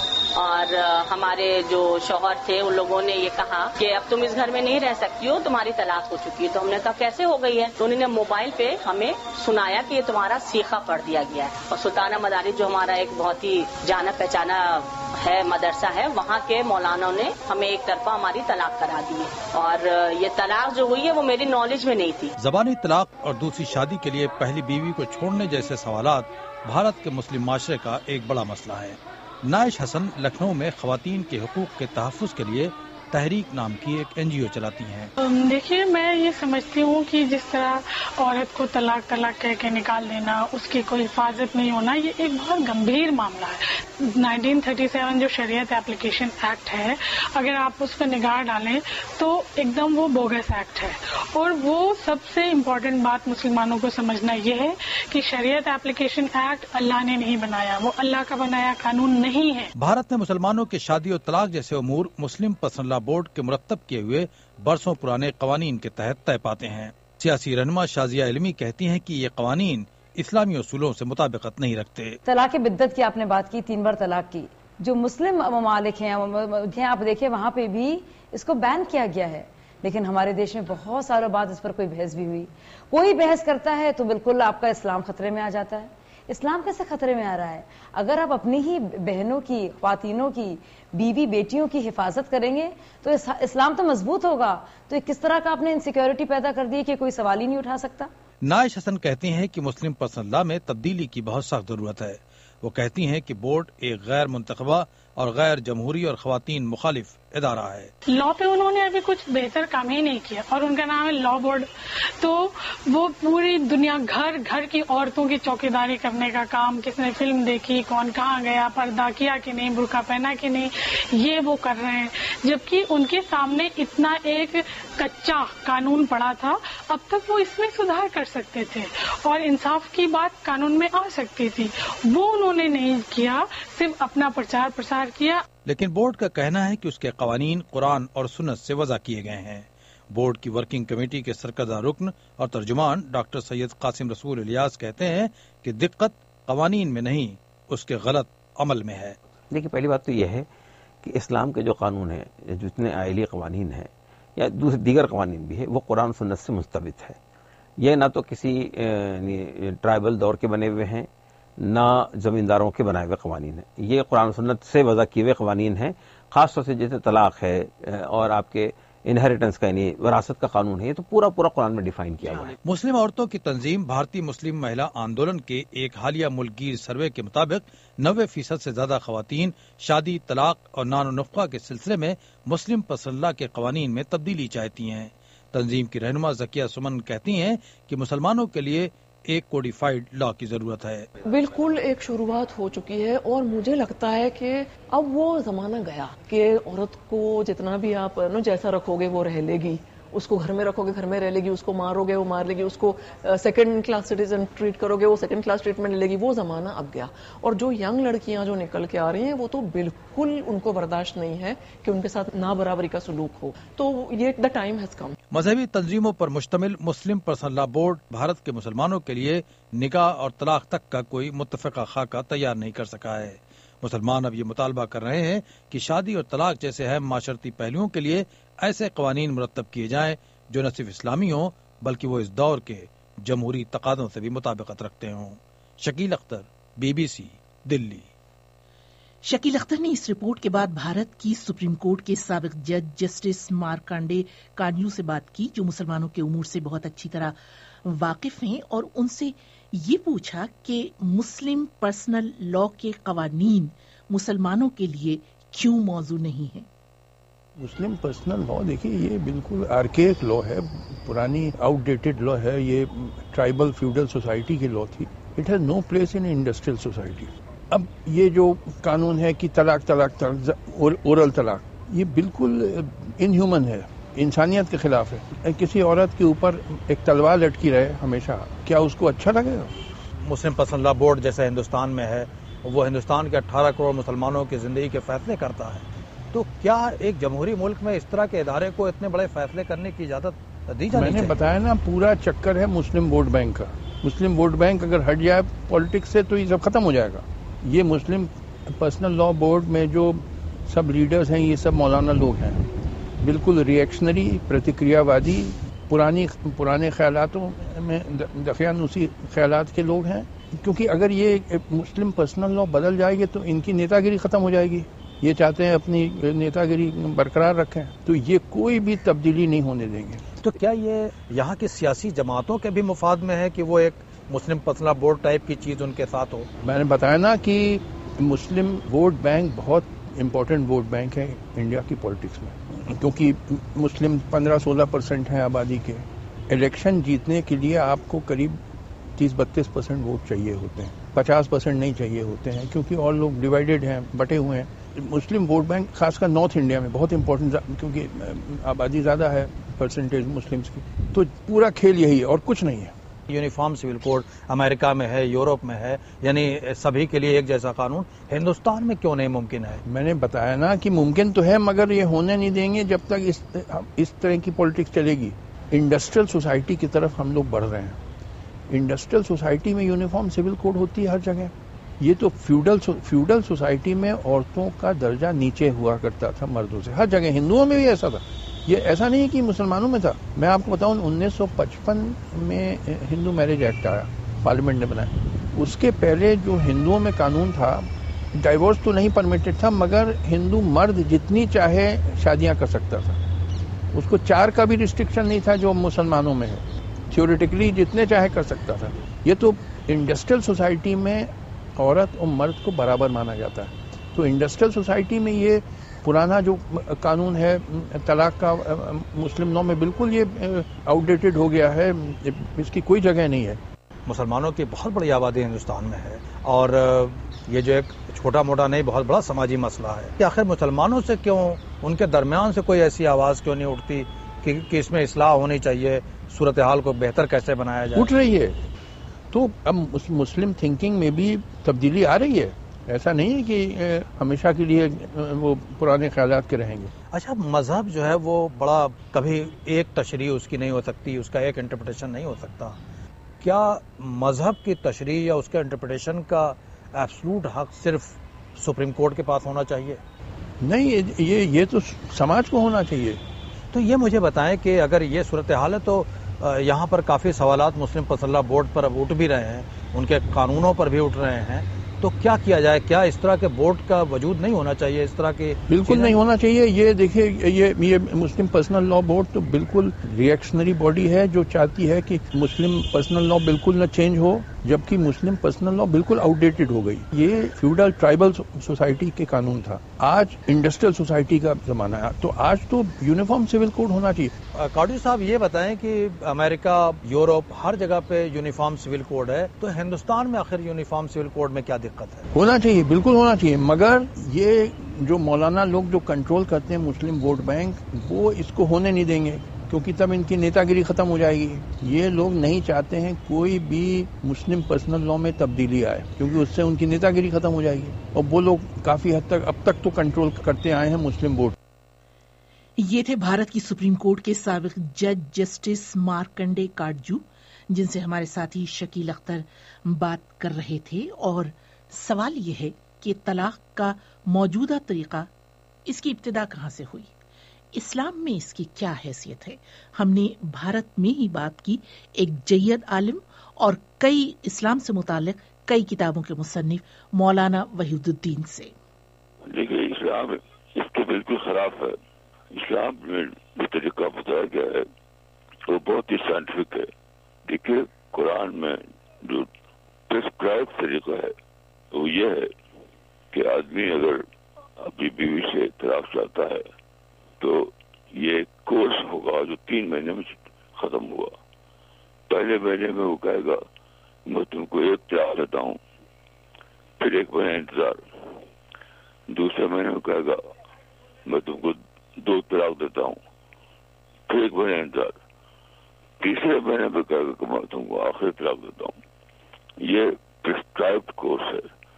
اور ہمارے جو شوہر تھے ان لوگوں نے یہ کہا کہ اب تم اس گھر میں نہیں رہ سکتی ہو، تمہاری طلاق ہو چکی ہے۔ تو ہم نے کہا کیسے ہو گئی ہے؟ تو انہوں نے موبائل پہ ہمیں سنایا کہ یہ تمہارا سیکھا پڑھ دیا گیا ہے۔ اور سلطانہ مدارس جو ہمارا ایک بہت ہی جانا پہچانا ہے مدرسہ ہے، وہاں کے مولانا نے ہمیں ایک طرفہ ہماری طلاق کرا دی ہے، اور یہ طلاق جو ہوئی ہے وہ میری نالج میں نہیں تھی۔ زبانی طلاق اور دوسری شادی کے لیے پہلی بیوی کو چھوڑنے جیسے سوالات بھارت کے مسلم معاشرے کا ایک بڑا مسئلہ ہے۔ نائش حسن لکھنؤ میں خواتین کے حقوق کے تحفظ کے لیے تحریک نام کی ایک این جی او چلاتی ہیں۔ دیکھیے، میں یہ سمجھتی ہوں کہ جس طرح عورت کو طلاق طلاق کہہ کے نکال دینا، اس کی کوئی حفاظت نہیں ہونا، یہ ایک بہت گمبھیر معاملہ ہے۔ نائنٹین تھرٹی سیون جو شریعت ایپلیکیشن ایکٹ ہے، اگر آپ اس پر نگاہ ڈالیں تو ایک دم وہ بوگس ایکٹ ہے۔ اور وہ سب سے امپورٹنٹ بات مسلمانوں کو سمجھنا یہ ہے کہ شریعت ایپلیکیشن ایکٹ اللہ نے نہیں بنایا، وہ اللہ کا بنایا قانون نہیں ہے۔ بھارت میں مسلمانوں کے شادی اور طلاق جیسے امور مسلم پرسنل لا بورڈ کے مرتب کیے ہوئے برسوں پرانے قوانین کے تحت طے پاتے ہیں۔ سیاسی رہنما شازیہ علمی کہتی ہیں کہ یہ قوانین اسلامی اصولوں سے مطابقت نہیں رکھتے۔ طلاق بدعت کی آپ نے بات کی، تین بار طلاق کی، جو مسلم ممالک ہیں آپ دیکھیں وہاں پہ بھی اس کو بین کیا گیا ہے، لیکن ہمارے دیش میں بہت سالوں بعد اس پر کوئی بحث بھی ہوئی۔ کوئی بحث کرتا ہے تو بالکل آپ کا اسلام خطرے میں آ جاتا ہے۔ اسلام کیسے خطرے میں آ رہا ہے؟ اگر آپ اپنی ہی بہنوں کی، خواتینوں کی، بیوی بیٹیوں کی حفاظت کریں گے تو اسلام تو مضبوط ہوگا۔ تو کس طرح کا آپ نے انسیکیورٹی پیدا کر دی کہ کوئی سوال ہی نہیں اٹھا سکتا۔ نائش حسن کہتے ہیں کہ مسلم پرسنل لا میں تبدیلی کی بہت سخت ضرورت ہے۔ وہ کہتی ہیں کہ بورڈ ایک غیر منتخبہ اور غیر جمہوری اور خواتین مخالف ادارہ ہے۔ لا پہ انہوں نے ابھی کچھ بہتر کام ہی نہیں کیا، اور ان کا نام ہے لا بورڈ۔ تو وہ پوری دنیا گھر گھر کی عورتوں کی چوکیداری کرنے کا کام، کس نے فلم دیکھی، کون کہاں گیا، پردہ کیا کہ نہیں، برقع پہنا کہ نہیں، یہ وہ کر رہے ہیں۔ جبکہ ان کے سامنے اتنا ایک کچا قانون پڑا تھا، اب تک وہ اس میں سدھار کر سکتے تھے اور انصاف کی بات قانون میں آ سکتی تھی۔ وہ انہوں نے نہیں کیا، صرف اپنا پرچار پرسار کیا۔ لیکن بورڈ کا کہنا ہے کہ اس کے قوانین قرآن اور سنت سے وضع کیے گئے ہیں۔ بورڈ کی ورکنگ کمیٹی کے سرکردہ رکن اور ترجمان ڈاکٹر سید قاسم رسول الیاس کہتے ہیں کہ دقت قوانین میں نہیں، اس کے غلط عمل میں ہے۔ دیکھیے، پہلی بات تو یہ ہے کہ اسلام کے جو قانون ہیں، جتنے آئلی قوانین ہیں یا دوسرے دیگر قوانین بھی ہے، وہ قرآن و سنت سے مستبد ہے. یہ نہ تو کسی ٹرائبل دور کے بنے ہوئے ہیں، نہ زمینداروں کے بنائے ہوئے قوانین ہیں. یہ قرآن و سنت سے وضع کیے ہوئے قوانین ہیں. خاص طور سے جیسے طلاق ہے اور آپ کے انہیریٹنس کا یعنی وراثت کا قانون ہے، یہ تو پورا پورا قرآن میں ڈیفائن کیا ہوا ہے. مسلم عورتوں کی تنظیم بھارتی مسلم مہیلا آندولن کے ایک حالیہ ملک گیر سروے کے مطابق نوے فیصد سے زیادہ خواتین شادی، طلاق اور نان و نفقہ کے سلسلے میں مسلم پسندہ کے قوانین میں تبدیلی چاہتی ہیں. تنظیم کی رہنما ذکیہ سمن کہتی ہیں کہ مسلمانوں کے لیے ایک کوڈیفائڈ لا کی ضرورت ہے. بالکل ایک شروعات ہو چکی ہے اور مجھے لگتا ہے کہ اب وہ زمانہ گیا کہ عورت کو جتنا بھی آپ نو جیسا رکھو گے وہ رہ لے گی، اس کو گھر میں رکھو گے گھر میں رہ لے گی، اس کو مارو گے وہ مار لے گی، اس کو سیکنڈ کلاس سٹیزن ٹریٹ کرو گے وہ سیکنڈ کلاس ٹریٹمنٹ لے گی. وہ زمانہ اب گیا. اور جو ینگ لڑکیاں جو نکل کے آ رہی ہیں وہ تو بالکل ان کو برداشت نہیں ہے کہ ان کے ساتھ نا برابری کا سلوک ہو. تو یہ دا ٹائم ہیز کم. مذہبی تنظیموں پر مشتمل Muslim personal law board Bharat کے مسلمانوں کے لیے نکاح اور طلاق تک کا کوئی متفقہ خاکہ تیار نہیں کر سکا ہے. مسلمان اب یہ مطالبہ کر رہے ہیں کہ شادی اور طلاق جیسے اہم معاشرتی پہلوؤں کے لیے ایسے قوانین مرتب کیے جائیں جو نہ صرف اسلامی ہوں بلکہ وہ اس دور کے جمہوری تقاضوں سے بھی مطابقت رکھتے ہوں. Shakeel Akhtar, B B C, Delhi. Shakeel Akhtar نے اس رپورٹ کے بعد بھارت کی سپریم کورٹ کے سابق جج جسٹس مارکنڈے کانیو سے بات کی، جو مسلمانوں کے امور سے بہت اچھی طرح واقف ہیں، اور ان سے یہ پوچھا کہ مسلم پرسنل لا کے قوانین مسلمانوں کے لیے کیوں موضوع نہیں ہیں. مسلم پرسنل لا دیکھیے یہ بالکل آرکیک لا ہے، پرانی آؤٹ ڈیٹڈ لا ہے. یہ ٹرائبل فیوڈل سوسائٹی کی لا تھی. It has no place in industrial society. اب یہ جو قانون ہے کہ طلاق طلاق طلاق اورل طلاق، یہ بالکل ان ہیومن ہے، انسانیت کے خلاف ہے. کسی عورت کے اوپر ایک تلوار لٹکی رہے ہمیشہ، کیا اس کو اچھا لگے گا؟ مسلم پرسنل لا بورڈ جیسا ہندوستان میں ہے، وہ ہندوستان کے اٹھارہ کروڑ مسلمانوں کی زندگی کے فیصلے کرتا ہے. تو کیا ایک جمہوری ملک میں اس طرح کے ادارے کو اتنے بڑے فیصلے کرنے کی اجازت دی جانی میں نے بتایا نا، پورا چکر ہے مسلم ووٹ بینک کا. مسلم ووٹ بینک اگر ہٹ جائے پالیٹکس سے تو یہ سب ختم ہو جائے گا. یہ مسلم پرسنل لا بورڈ میں جو سب لیڈرز ہیں یہ سب مولانا لوگ ہیں، بالکل ریئیکشنری، پرتکریا وادی، پرانی پرانے خیالاتوں میں دقیانوسی خیالات کے لوگ ہیں. کیونکہ اگر یہ مسلم پرسنل لا بدل جائے گی تو ان کی نیتا گیری ختم ہو جائے گی. یہ چاہتے ہیں اپنی نیتا گیری برقرار رکھیں، تو یہ کوئی بھی تبدیلی نہیں ہونے دیں گے. تو کیا یہ یہاں کی سیاسی جماعتوں کے بھی مفاد میں ہے کہ وہ ایک مسلم پرسنل بورڈ ٹائپ کی چیز ان کے ساتھ ہو؟ میں نے بتایا نا کہ مسلم ووٹ بینک بہت امپورٹنٹ ووٹ بینک ہے انڈیا کی پالیٹکس میں، کیونکہ مسلم پندرہ سولہ پرسینٹ ہیں آبادی کے. الیکشن جیتنے کے لیے آپ کو قریب تیس بتیس پرسینٹ ووٹ چاہیے ہوتے ہیں، پچاس پرسینٹ نہیں چاہیے ہوتے ہیں، کیونکہ اور لوگ ڈیوائیڈڈ ہیں، بٹے ہوئے ہیں. مسلم ووٹ بینک خاص کر نارتھ انڈیا میں بہت امپورٹنٹ، کیونکہ آبادی زیادہ ہے پرسنٹیج مسلمس کی. تو پورا کھیل یہی ہے اور کچھ نہیں ہے. یونیفارم سول کوڈ امریکہ میں ہے، یورپ میں ہے، یعنی سبھی کے لیے ایک جیسا قانون. ہندوستان میں کیوں نہیں ممکن ہے؟ میں نے بتایا نا کہ ممکن تو ہے مگر یہ ہونے نہیں دیں گے جب تک اس اس طرح کی پالیٹکس چلے گی. انڈسٹریل سوسائٹی کی طرف ہم لوگ بڑھ رہے ہیں. انڈسٹریل سوسائٹی میں یونیفارم سول کوڈ ہوتی ہے ہر جگہ. یہ تو فیوڈل فیوڈل سوسائٹی میں عورتوں کا درجہ نیچے ہوا کرتا تھا مردوں سے، ہر جگہ. ہندوؤں میں بھی ایسا تھا، یہ ایسا نہیں کہ مسلمانوں میں تھا. میں آپ کو بتاؤں انیس سو پچپن میں ہندو میرج ایکٹ آیا، پارلیمنٹ نے بنایا. اس کے پہلے جو ہندوؤں میں قانون تھا، ڈائیورس تو نہیں پرمیٹڈ تھا مگر ہندو مرد جتنی چاہے شادیاں کر سکتا تھا. اس کو چار کا بھی ریسٹرکشن نہیں تھا جو مسلمانوں میں ہے. تھیوریٹیکلی جتنے چاہے کر سکتا تھا. یہ تو انڈسٹریل سوسائٹی میں عورت اور مرد کو برابر مانا جاتا ہے. تو انڈسٹریل سوسائٹی میں یہ پرانا جو قانون ہے طلاق کا مسلم لاء میں بالکل یہ آؤٹ ڈیٹڈ ہو گیا ہے، اس کی کوئی جگہ نہیں ہے. مسلمانوں کی بہت بڑی آبادی ہندوستان میں ہے اور یہ جو ایک چھوٹا موٹا نہیں بہت بڑا سماجی مسئلہ ہے کہ آخر مسلمانوں سے کیوں، ان کے درمیان سے کوئی ایسی آواز کیوں نہیں اٹھتی کہ, کہ اس میں اصلاح ہونی چاہیے، صورتحال کو بہتر کیسے بنایا جائے؟ اٹھ رہی ہے. تو اب مسلم تھنکنگ میں بھی تبدیلی آ رہی ہے. ایسا نہیں ہے کہ ہمیشہ کے لیے وہ پرانے خیالات کے رہیں گے. اچھا، مذہب جو ہے وہ بڑا کبھی ایک تشریح اس کی نہیں ہو سکتی، اس کا ایک انٹرپریٹیشن نہیں ہو سکتا. کیا مذہب کی تشریح یا اس کے انٹرپریٹیشن کا ایبسلوٹ حق صرف سپریم کورٹ کے پاس ہونا چاہیے؟ نہیں یہ یہ تو سماج کو ہونا چاہیے. تو یہ مجھے بتائیں کہ اگر یہ صورتحال ہے تو یہاں پر کافی سوالات مسلم پسندہ بورڈ پر اب اٹھ بھی رہے ہیں, ان کے قانونوں پر بھی اٹھ رہے ہیں, تو کیا کیا جائے؟ کیا اس طرح کے بورڈ کا وجود نہیں ہونا چاہیے؟ اس طرح کے بالکل نہیں ہونا چاہیے. یہ دیکھیے یہ یہ مسلم پرسنل لا بورڈ تو بالکل ریئیکشنری باڈی ہے جو چاہتی ہے کہ مسلم پرسنل لا بالکل نہ چینج ہو, جبکہ مسلم پرسنل لا بالکل آؤٹ ڈیٹڈ ہو گئی. یہ فیوڈل ٹرائبل سوسائٹی کے قانون تھا, آج انڈسٹریل سوسائٹی کا زمانہ ہے, تو آج تو یونیفارم سول کوڈ ہونا چاہیے. قادری صاحب یہ بتائیں کہ امریکہ, یورپ, ہر جگہ پہ یونیفارم سول کوڈ ہے, تو ہندوستان میں آخر یونیفارم سول کوڈ میں کیا دقت ہے؟ ہونا چاہیے, بالکل ہونا چاہیے, مگر یہ جو مولانا لوگ جو کنٹرول کرتے ہیں مسلم ووٹ بینک, وہ اس کو ہونے نہیں دیں گے, کیونکہ تب ان کی نیتا گیری ختم ہو جائے گی. یہ لوگ نہیں چاہتے ہیں کوئی بھی مسلم پرسنل لا میں تبدیلی آئے, کیونکہ اس سے ان کی نیتا گیری ختم ہو جائے گی, اور وہ لوگ کافی حد تک اب تک تو کنٹرول کرتے آئے ہیں مسلم ووٹ. یہ تھے بھارت کی سپریم کورٹ کے سابق جج جسٹس مارکنڈے کاٹجو, جن سے ہمارے ساتھی شکیل اختر بات کر رہے تھے. اور سوال یہ ہے کہ طلاق کا موجودہ طریقہ, اس کی ابتدا کہاں سے ہوئی, اسلام میں اس کی کیا حیثیت ہے. ہم نے بھارت میں ہی بات کی ایک جید عالم اور کئی اسلام سے متعلق کئی کتابوں کے مصنف مولانا وحید الدین سے. دیکھیے اسلام اس کے بالکل خلاف ہے. اسلام میں جو طریقہ بتایا گیا ہے وہ بہت ہی سائنٹیفک ہے. دیکھیے قرآن میں جو پرسکرائب طریقہ ہے وہ یہ ہے کہ آدمی اگر اپنی بیوی سے طلاق چاہتا ہے تو یہ کورس ہوگا جو تین مہینے میں ختم ہوا. پہلے مہینے میں وہ کہے گا میں تم کو ایک طلاق دیتا ہوں, پھر ایک مہینہ انتظار. دوسرے مہینے میں کہے گا میں تم کو دو طلاق دیتا ہوں, پھر ایک مہینہ انتظار. تیسرے مہینے میں کہے گا کہ میں تم کو آخری طلاق دیتا ہوں. یہ پرسکرائبڈ کورس ہے.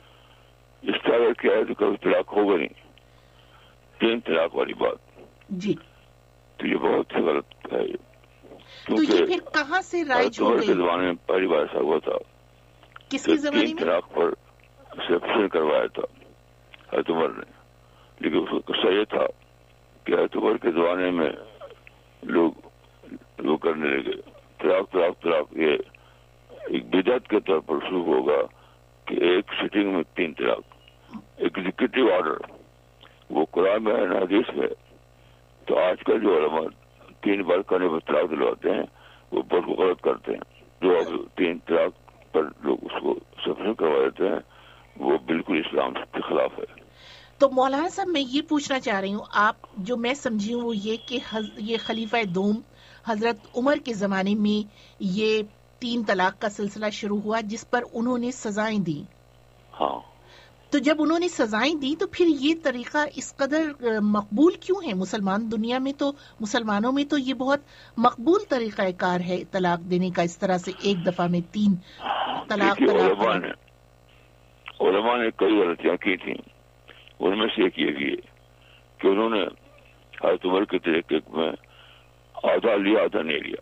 اس طرح کیا ہے تو کبھی طلاق ہوگا نہیں. تین طلاق والی بات جی, تو یہ بہت ہی غلط ہے. تو یہ پھر کہاں سے رائج ہو گئی؟ کے زمانے میں پہلی بار ایسا ہوا تھا. کس کے زمانے میں؟ طلاق پر ریسپشن کروایا تھا حضرت عمر نے, لیکن اس کا قصہ یہ تھا کہ حضرت عمر کے زمانے میں لوگ وہ کرنے لگے طلاق طلاق طلاق. یہ ایک بدعت کے طور پر شروع ہوگا کہ ایک سٹنگ میں تین طلاق. ایگزیکٹو آرڈر وہ قرآن میں ہے, حدیث میں. تو آج کل جو علماء تین بار کرنے پر طلاق دلواتے ہیں وہ بہت غلط کرتے ہیں. جو اب تین طلاق پر لوگ اس کو سفر کروا دیتے ہیں وہ بالکل اسلام کے خلاف ہے. تو مولانا صاحب میں یہ پوچھنا چاہ رہی ہوں, آپ جو میں سمجھی ہوں وہ یہ کہ یہ خلیفہ دوم حضرت عمر کے زمانے میں یہ تین طلاق کا سلسلہ شروع ہوا جس پر انہوں نے سزائیں دی. ہاں, تو جب انہوں نے سزائیں دی تو پھر یہ طریقہ اس قدر مقبول کیوں ہے مسلمان دنیا میں؟ تو مسلمانوں میں تو یہ بہت مقبول طریقہ کار ہے طلاق دینے کا, اس طرح سے ایک دفعہ میں تین طلاق. علماء نے علماء نے کئی غلطیاں کی تھیں. ان میں سے ایک یہ بھی ہے کہ انہوں نے حضرت عمر کے طریقے میں آدھا لیا آدھا نہیں لیا.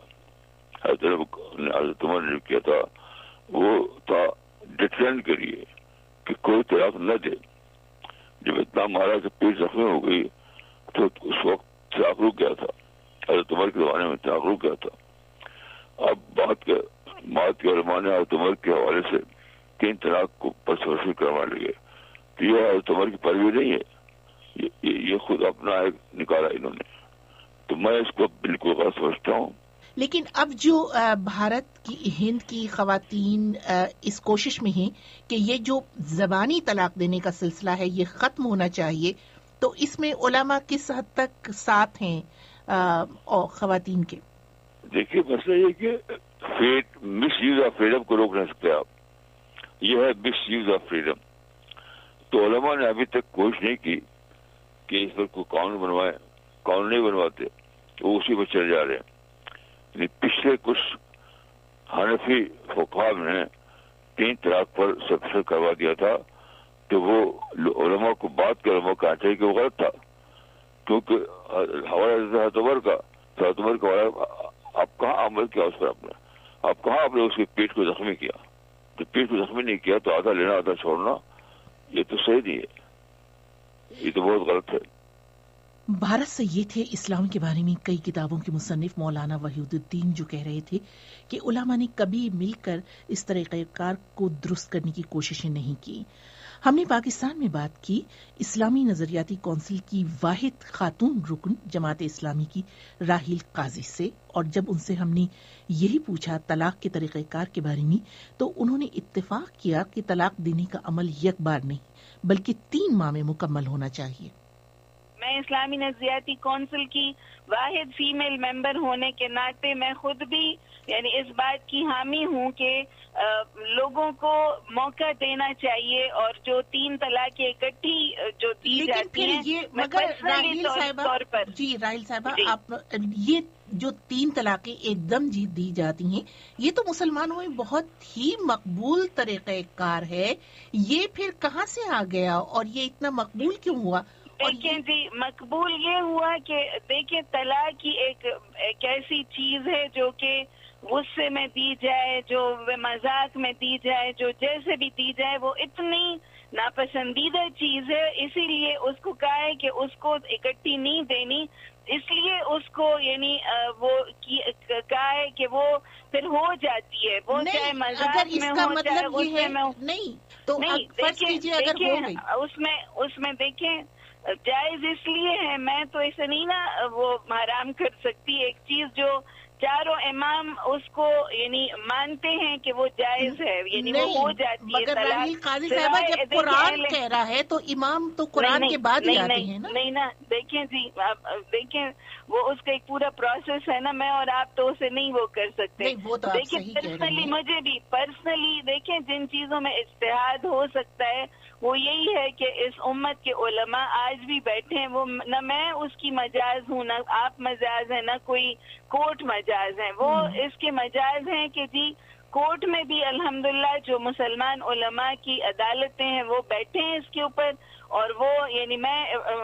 حضرت عمر نے کیا تھا وہ تھا ڈیٹرنٹ کے لیے کہ کوئی طلاق نہ دے. جب اتنا مارا کہ پیٹ زخمی ہو گئی تو اس وقت طلاق رک گیا تھا. حضرت عمر کے زمانے میں طلاق رک گیا تھا. اب بات کے بات کے علماء نے حضرت عمر کے حوالے سے تین طلاق کو پرسرشن کروا لگے. تو یہ حضرت عمر کی پیروی نہیں ہے, یہ خود اپنا ایک نکالا انہوں نے. تو میں اس کو بالکل غلط سمجھتا ہوں. لیکن اب جو بھارت کی ہند کی خواتین اس کوشش میں ہیں کہ یہ جو زبانی طلاق دینے کا سلسلہ ہے یہ ختم ہونا چاہیے, تو اس میں علماء کس حد تک ساتھ ہیں خواتین کے؟ دیکھیے مسئلہ یہ کہ مس یوز آف فریڈم کو روک نہیں سکتے آپ. یہ ہے مس یوز آف فریڈم. تو علماء نے ابھی تک کوشش نہیں کی کہ اس پر کوئی قانون بنوائے. قانون نہیں بنواتے, وہ اسی پہ چلے جا رہے ہیں. پچھلے کچھ حنفی فقہاء نے تین طلاق پر سبسر کروا دیا تھا, تو وہ علماء کو بات کے علماء کہنا چاہیے کہ وہ غلط تھا, کیونکہ حوالہ حضرت عمر کا حضرت عمر کا آپ کہاں عمل کیا اس پر آپ نے, آپ کہاں آپ نے اس کی پیٹ کو زخمی کیا؟ تو پیٹ کو زخمی نہیں کیا تو آدھا لینا آدھا چھوڑنا یہ تو صحیح نہیں ہے, یہ تو بہت غلط ہے. भारत से ये थे इस्लाम के बारे में कई किताबों के मुसन्निफ मौलाना वहीदुद्दीन, जो कह रहे थे कि उलमा ने कभी मिलकर इस तरीक़ेकार को दुरुस्त करने की कोशिशें नहीं की। हमने पाकिस्तान में बात की इस्लामी नजरियाती कौंसिल की वाहिद खातून रुकन जमात इस्लामी की राहिल काजी से, और जब उनसे हमने यही पूछा तलाक के तरीक़ेकार के बारे में तो उन्होंने इत्तेफाक किया कि तलाक देने का अमल एक बार नहीं बल्कि तीन माह में मुकम्मल होना चाहिए। मैं इस्लामी नजरियाती कौंसिल की वाहिद फीमेल मेंबर होने के नाते मैं खुद भी यानी इस बात की हामी हूँ कि लोगों को मौका देना चाहिए, और जो तीन तलाक़ें इकट्ठी जो दी जाती हैं, ये मगर राहिल साहिबा जी राहिल साहिबा आप ये जो तीन तलाक़ें एकदम जी दी जाती हैं, ये तो मुसलमानों में बहुत ही मकबूल तरीक़ेकार है, ये फिर कहाँ से आ गया और ये इतना मकबूल क्यों हुआ? देखिए जी, मकबूल ये हुआ कि देखिए तलाक की एक, एक ऐसी चीज है जो कि गुस्से में दी जाए, जो मजाक में दी जाए, जो जैसे भी दी जाए, वो इतनी नापसंदीदा चीज है, इसीलिए उसको कहा है कि उसको इकट्ठी नहीं देनी, इसलिए उसको यानी वो कहा है कि वो फिर हो जाती है, वो चाहे मजाक में हो मतलब चाहे गुस्से में हो। नहीं तो नहीं देखिए उसमें उसमें देखें जायज इसलिए है, मैं तो ऐसे नहीं ना वो हराम कर सकती, एक चीज जो चारों इमाम उसको यानी मानते हैं कि वो जायज है, यानी वो हो जाती है। मगर राहिल काजी साहबा जब कुरान कह रहा है तो इमाम तो कुरान के बाद ही आते हैं ना। नहीं ना, देखें जी, आप देखें वो उसका एक पूरा प्रोसेस है ना, मैं और आप तो उसे नहीं वो कर सकते। तो देखिए पर्सनली मुझे भी पर्सनली देखें जिन चीजों में इज्तिहाद हो सकता है वो यही है कि इस उम्मत के उलमा आज भी बैठे हैं, वो न मैं उसकी मजाज हूँ, न आप मजाज हैं, न कोई कोर्ट मजाज है, वो इसके मजाज हैं कि जी कोर्ट में भी अल्हम्दुलिल्लाह जो मुसलमान उलमा की अदालतें हैं वो बैठे हैं इसके ऊपर, और वो यानी मैं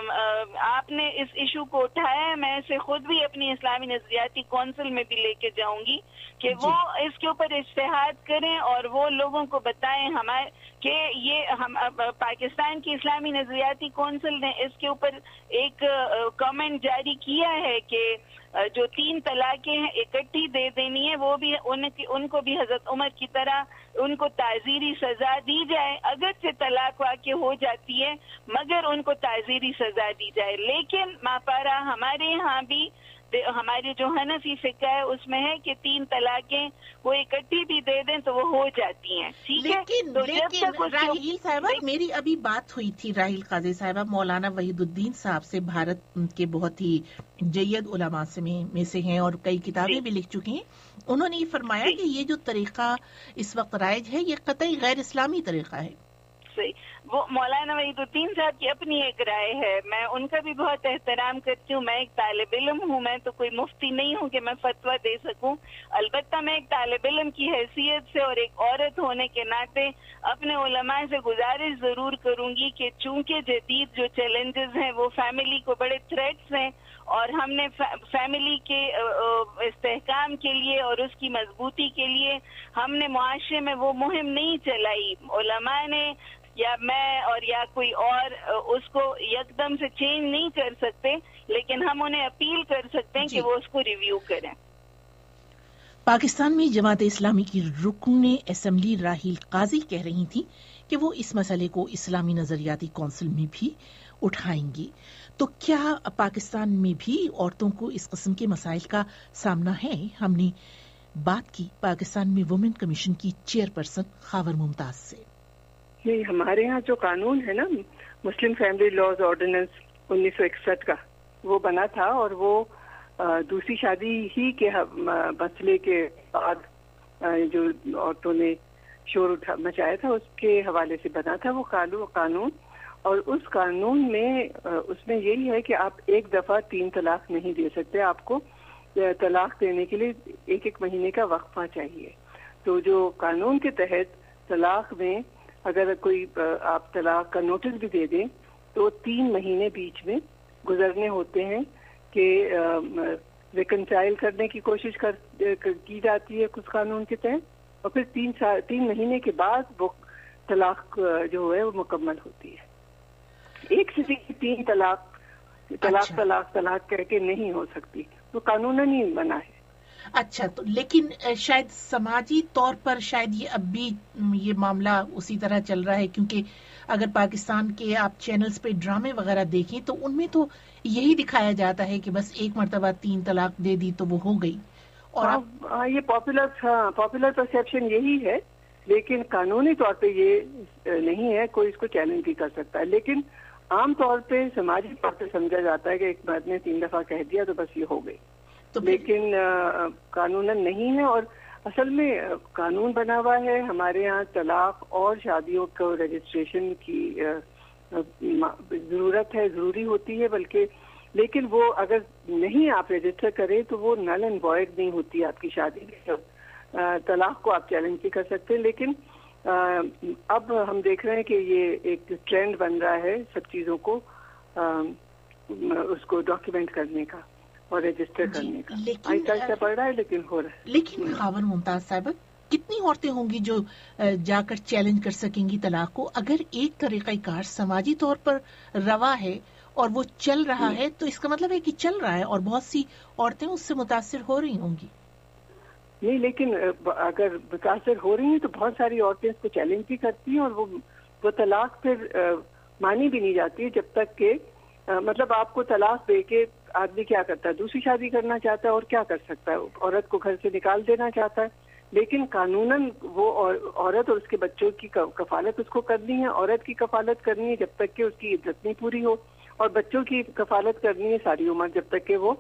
आपने इस इशू को उठाया है, मैं इसे खुद भी अपनी इस्लामी नजरियाती कौंसिल में भी लेके जाऊंगी कि वो इसके ऊपर इज्तिहाद करें और वो लोगों को बताएं हमारे कि ये हम पाकिस्तान की इस्लामी नजरियाती कौंसिल ने इसके ऊपर एक कमेंट जारी किया है कि जो तीन तलाकें हैं इकट्ठी दे देनी है, वो भी उनकी उनको भी हजरत उमर की तरह उनको ताजीरी सजा दी जाए, अगर से तलाक वाक़ई हो जाती है मगर उनको ताजीरी सजा दी जाए। लेकिन मापारा हमारे यहाँ भी हमारी जो हनफी फिक़्ह है उसमें है कि तीन तलाकें वो इकट्ठी भी दे दें तो वो हो जाती हैं, ठीक है। लेकिन, तो लेकिन राहिल साहिबा मेरी अभी बात हुई थी राहिल काजी साहिबा मौलाना वहीदुद्दीन साहब से, भारत के बहुत ही जय्यद उलमा से में, में से हैं और कई किताबें भी लिख चुके हैं। उन्होंने ये फरमाया कि ये जो तरीका इस वक्त राइज है ये कतई गैर इस्लामी तरीका है। सही, वो मौलाना वहीदुद्दीन साहब की अपनी एक राय है, मैं उनका भी बहुत एहतराम करती हूँ, मैं एक तालिब इल्म हूँ, मैं तो कोई मुफ्ती नहीं हूँ कि मैं फतवा दे सकूँ, अलबत्ता मैं एक तालिब इल्म की हैसियत से और एक औरत होने के नाते अपने उलमा से गुजारिश जरूर करूंगी कि चूंकि जदीद जो चैलेंजेस हैं वो फैमिली को बड़े थ्रेट्स हैं और हमने फैमिली के इस्तेहकाम के लिए और उसकी मजबूती के लिए हमने मुआशरे में वो मुहिम नहीं चलाई, उलमा ने या मैं और या कोई और उसको एकदम से चेंज नहीं कर सकते, लेकिन हम उन्हें अपील कर सकते हैं कि वो उसको रिव्यू करें। पाकिस्तान में जमात इस्लामी की रुकन असेंबली राहिल काजी कह रही थी कि वो इस मसले को इस्लामी नजरियाती कौंसिल में भी उठाएंगी। तो क्या पाकिस्तान में भी औरतों को इस किस्म के मसाइल का सामना है? हमने बात की पाकिस्तान में वुमेन कमीशन की चेयरपर्सन खावर मुमताज से। नहीं, हमारे यहाँ जो कानून है ना मुस्लिम फैमिली लॉज ऑर्डिनेंस उन्नीस सौ इकसठ का, वो बना था और वो दूसरी शादी ही के मसले के बाद जो औरतों ने शोर उठा मचाया था उसके हवाले से बना था वो कानून कानून और उस कानून में उसमें यही है कि आप एक दफा तीन तलाक नहीं दे सकते, आपको तलाक देने के लिए एक एक महीने का वक्फा चाहिए। तो जो कानून के तहत तलाक में अगर कोई आप तलाक का नोटिस भी दे दें तो तीन महीने बीच में गुजरने होते हैं कि रिकनसाइल करने की कोशिश कर, कर की जाती है कुछ कानून के तहत, और फिर तीन तीन महीने के बाद वो तलाक जो है वो मुकम्मल होती है। एक से तीन तलाक طلاق طلاق طلاق کہہ کے نہیں ہو سکتی، تو قانوناً ہی بنا ہے۔ اچھا، تو لیکن شاید سماجی طور پر شاید یہ اب بھی یہ معاملہ اسی طرح چل رہا ہے، کیونکہ اگر پاکستان کے آپ چینلز پہ ڈرامے وغیرہ دیکھیں تو ان میں تو یہی دکھایا جاتا ہے کہ بس ایک مرتبہ تین طلاق دے دی تو وہ ہو گئی، اور ہاں یہ پاپولر ہاں پاپولر پرسیپشن یہی ہے، لیکن قانونی طور پہ یہ نہیں ہے، کوئی اس کو چیلنج بھی کر سکتا ہے، لیکن عام طور پہ سماجی طور پہ سمجھا جاتا ہے کہ ایک مرد نے تین دفعہ کہہ دیا تو بس یہ ہو گئی، لیکن قانوناً نہیں ہے۔ اور اصل میں قانون بنا ہوا ہے ہمارے ہاں طلاق اور شادیوں کو رجسٹریشن کی ضرورت ہے، ضروری ہوتی ہے، بلکہ لیکن وہ اگر نہیں آپ رجسٹر کریں تو وہ نل اینڈ وائڈ نہیں ہوتی آپ کی شادی، طلاق کو آپ چیلنج بھی کر سکتے ہیں، لیکن اب ہم دیکھ رہے ہیں کہ یہ ایک ٹرینڈ بن رہا ہے سب چیزوں کو اس کو ڈاکیومنٹ کرنے کا اور رجسٹر کرنے کا، ایسا ایسا پڑ رہا ہے لیکن ہو رہا ہے۔ لیکن خاور ممتاز صاحبہ، کتنی عورتیں ہوں گی جو جا کر چیلنج کر سکیں گی طلاق کو؟ اگر ایک طریقہ کار سماجی طور پر روا ہے اور وہ چل رہا ہے تو اس کا مطلب ہے کہ چل رہا ہے اور بہت سی عورتیں اس سے متاثر ہو رہی ہوں گی۔ نہیں، لیکن اگر متاثر ہو رہی ہیں تو بہت ساری عورتیں اس کو چیلنج بھی کرتی ہیں، اور وہ وہ طلاق پھر مانی بھی نہیں جاتی ہے جب تک کہ مطلب آپ کو طلاق دے کے آدمی کیا کرتا ہے، دوسری شادی کرنا چاہتا ہے اور کیا کر سکتا ہے، عورت کو گھر سے نکال دینا چاہتا ہے، لیکن قانوناً وہ عورت اور اس کے بچوں کی کفالت اس کو کرنی ہے، عورت کی کفالت کرنی ہے جب تک کہ اس کی عزت نہیں پوری ہو، اور بچوں کی کفالت کرنی ہے ساری عمر جب تک کہ وہ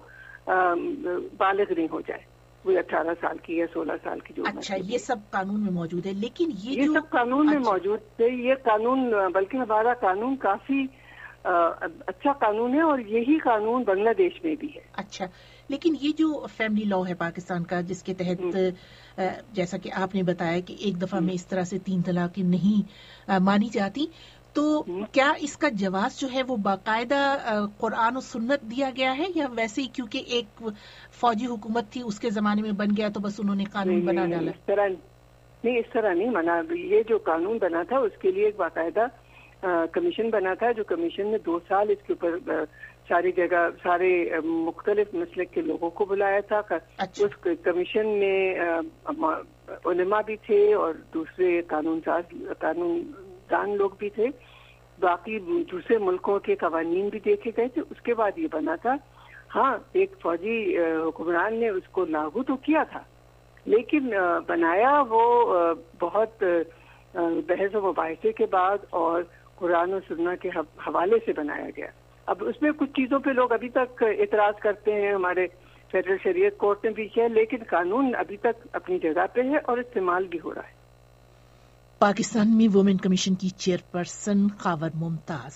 بالغ نہیں ہو جائے، وہ اٹھارہ سال کی یا سولہ سال کی جو عمر۔ اچھا، یہ سب قانون میں موجود ہے، لیکن یہ یہ سب قانون میں موجود ہے، یہ قانون بلکہ ہمارا قانون کافی اچھا قانون ہے، اور یہی قانون بنگلہ دیش میں بھی ہے۔ اچھا، لیکن یہ جو فیملی لا ہے پاکستان کا، جس کے تحت جیسا کہ آپ نے بتایا کہ ایک دفعہ میں اس طرح سے تین طلاقیں نہیں مانی جاتی، تو کیا اس کا جواز جو ہے وہ باقاعدہ قرآن و سنت دیا گیا ہے، یا ویسے ہی کیونکہ ایک فوجی حکومت تھی اس کے زمانے میں بن گیا تو بس انہوں نے قانون بنا ڈالا؟ اس طرح نہیں، اس طرح نہیں بنا۔ یہ جو قانون بنا تھا اس کے لیے ایک باقاعدہ کمیشن بنا تھا، جو کمیشن نے دو سال اس کے اوپر ساری جگہ سارے مختلف مسلک کے لوگوں کو بلایا تھا۔ اس کمیشن میں علماء بھی تھے اور دوسرے قانون ساز قانون دان لوگ بھی تھے، باقی دوسرے ملکوں کے قوانین بھی دیکھے گئے تھے، اس کے بعد یہ بنا تھا۔ ہاں، ایک فوجی حکمران نے اس کو لاگو تو کیا تھا، لیکن بنایا وہ بہت بحث و مباحثے کے بعد اور قرآن و سنت کے حوالے سے بنایا گیا۔ اب اس میں کچھ چیزوں پہ لوگ ابھی تک اعتراض کرتے ہیں، ہمارے فیڈرل شریعت کورٹ نے بھی کیا، لیکن قانون ابھی تک اپنی جگہ پہ ہے اور استعمال بھی ہو رہا ہے۔ پاکستان میں وومن کمیشن کی چیئرپرسن خاور ممتاز،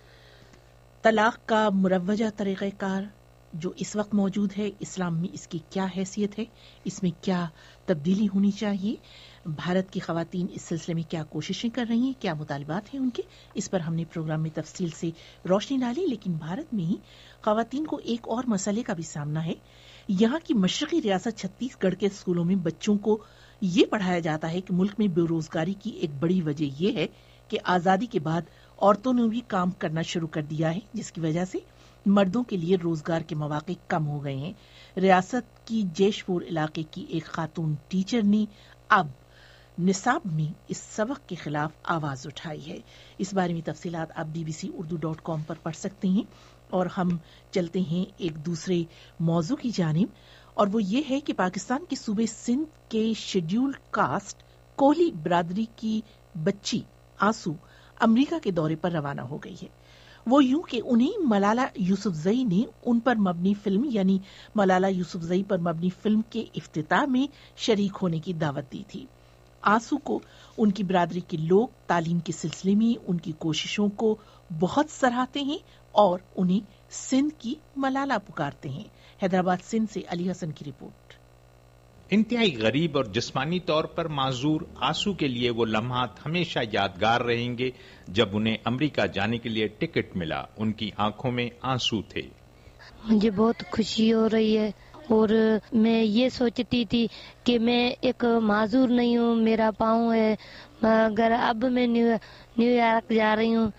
طلاق کا مروجہ طریقہ کار جو اس وقت موجود ہے، اسلام میں اس کی کیا حیثیت ہے، اس میں کیا تبدیلی ہونی چاہیے، بھارت کی خواتین اس سلسلے میں کیا کوششیں کر رہی ہیں، کیا مطالبات ہیں ان کے، اس پر ہم نے پروگرام میں تفصیل سے روشنی ڈالی۔ لیکن بھارت میں ہی خواتین کو ایک اور مسئلے کا بھی سامنا ہے۔ یہاں کی مشرقی ریاست چھتیس گڑھ کے اسکولوں میں بچوں کو یہ پڑھایا جاتا ہے کہ ملک میں بے روزگاری کی ایک بڑی وجہ یہ ہے کہ آزادی کے بعد عورتوں نے بھی کام کرنا شروع کر دیا ہے، جس کی وجہ سے مردوں کے لیے روزگار کے مواقع کم ہو گئے ہیں۔ ریاست کی جیش پور علاقے کی ایک خاتون ٹیچر نے اب نصاب میں اس سبق کے خلاف آواز اٹھائی ہے۔ اس بارے میں تفصیلات آپ B B C Urdu dot com پر پڑھ سکتے ہیں، اور ہم چلتے ہیں ایک دوسرے موضوع کی جانب، اور وہ یہ ہے کہ پاکستان کے صوبے سندھ کے شیڈیول کاسٹ کوہلی برادری کی بچی آنسو امریکہ کے دورے پر روانہ ہو گئی ہے۔ وہ یوں کہ انہیں ملالہ یوسفزئی نے ان پر مبنی فلم یعنی ملالہ یوسفزئی پر مبنی فلم کے افتتاح میں شریک ہونے کی دعوت دی تھی۔ آنسو کو ان کی برادری کے لوگ تعلیم کے سلسلے میں ان کی کوششوں کو بہت سراہتے ہیں اور انہیں سندھ کی ملالہ پکارتے ہیں۔ حیدرآباد سندھ سے علی حسن کی رپورٹ۔ انتہائی غریب اور جسمانی طور پر معذور آنسو کے لیے وہ لمحات ہمیشہ یادگار رہیں گے جب انہیں امریکہ جانے کے لیے ٹکٹ ملا۔ ان کی آنکھوں میں آنسو تھے۔ مجھے بہت خوشی ہو رہی ہے، اور میں یہ سوچتی تھی کہ میں ایک معذور نہیں ہوں، میرا پاؤں ہے، مگر اب میں نیو نیو یارک جا رہی ہوں،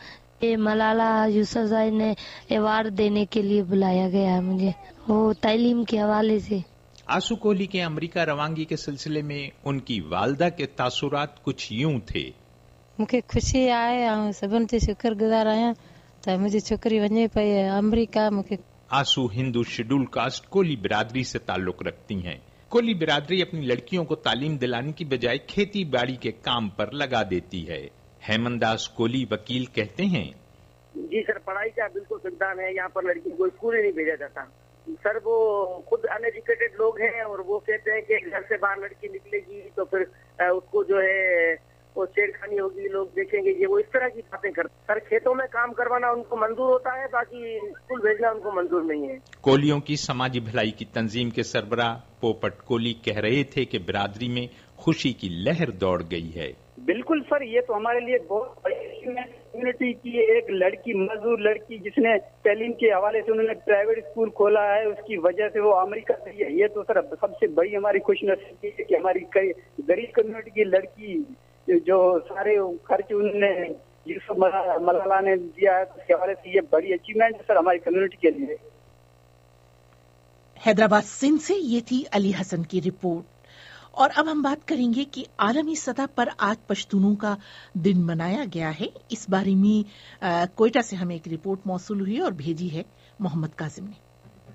ملالہ یوسفزئی نے ایوارڈ دینے کے لیے بلایا گیا ہے مجھے، وہ تعلیم کے حوالے سے۔ آسو کوہلی کے امریکہ روانگی کے سلسلے میں ان کی والدہ کے تاثرات کچھ یوں تھے۔ مجھے خوشی آئے، سبن سے شکر گزار آیا تو مجھے چھوکری ونے پئی امریکہ۔ مجھے آسو ہندو شیڈول کاسٹ کولی برادری سے تعلق رکھتی ہیں۔ کولی برادری اپنی لڑکیوں کو تعلیم دلانے کی بجائے کھیتی باڑی کے کام پر لگا دیتی ہے۔ ہیمن داس کولی وکیل کہتے ہیں، جی سر، پڑھائی کا بالکل سنتان ہے، یہاں پر لڑکیوں کو اسکول ہی نہیں بھیجا جاتا سر۔ وہ خود ان ایجوکیٹڈ لوگ ہیں اور وہ کہتے ہیں کہ گھر سے باہر لڑکی نکلے گی تو پھر اس کو جو ہے وہ چھیڑخانی ہوگی، لوگ دیکھیں گے، یہ وہ اس طرح کی باتیں کرتے سر۔ کھیتوں میں کام کروانا ان کو منظور ہوتا ہے، باقی اسکول بھیجنا ان کو منظور نہیں ہے۔ کولیوں کی سماجی بھلائی کی تنظیم کے سربراہ پوپٹ کولی کہہ رہے تھے کہ برادری میں خوشی کی لہر دوڑ گئی ہے۔ بالکل سر، یہ تو ہمارے لیے بہت بڑی کمیونٹی کی ایک لڑکی، مزدور لڑکی جس نے تعلیم کے حوالے سے انہوں نے پرائیویٹ اسکول کھولا ہے، اس کی وجہ سے وہ امریکہ گئی ہے۔ یہ تو سر سب سے بڑی ہماری خوش نصیبی ہے کہ ہماری غریب کمیونٹی کی لڑکی جو سارے خرچ انہوں نے یوسف ملالہ نے دیا ہے، اس کے حوالے سے یہ بڑی اچیومنٹ ہے سر ہماری کمیونٹی کے لیے۔ حیدرآباد سندھ سے یہ تھی علی حسن کی رپورٹ۔ اور اب ہم بات کریں گے کہ عالمی سطح پر آج پشتونوں کا دن منایا گیا ہے۔ اس بارے میں کوئٹہ سے ہمیں ایک رپورٹ موصول ہوئی اور بھیجی ہے محمد کاظم نے۔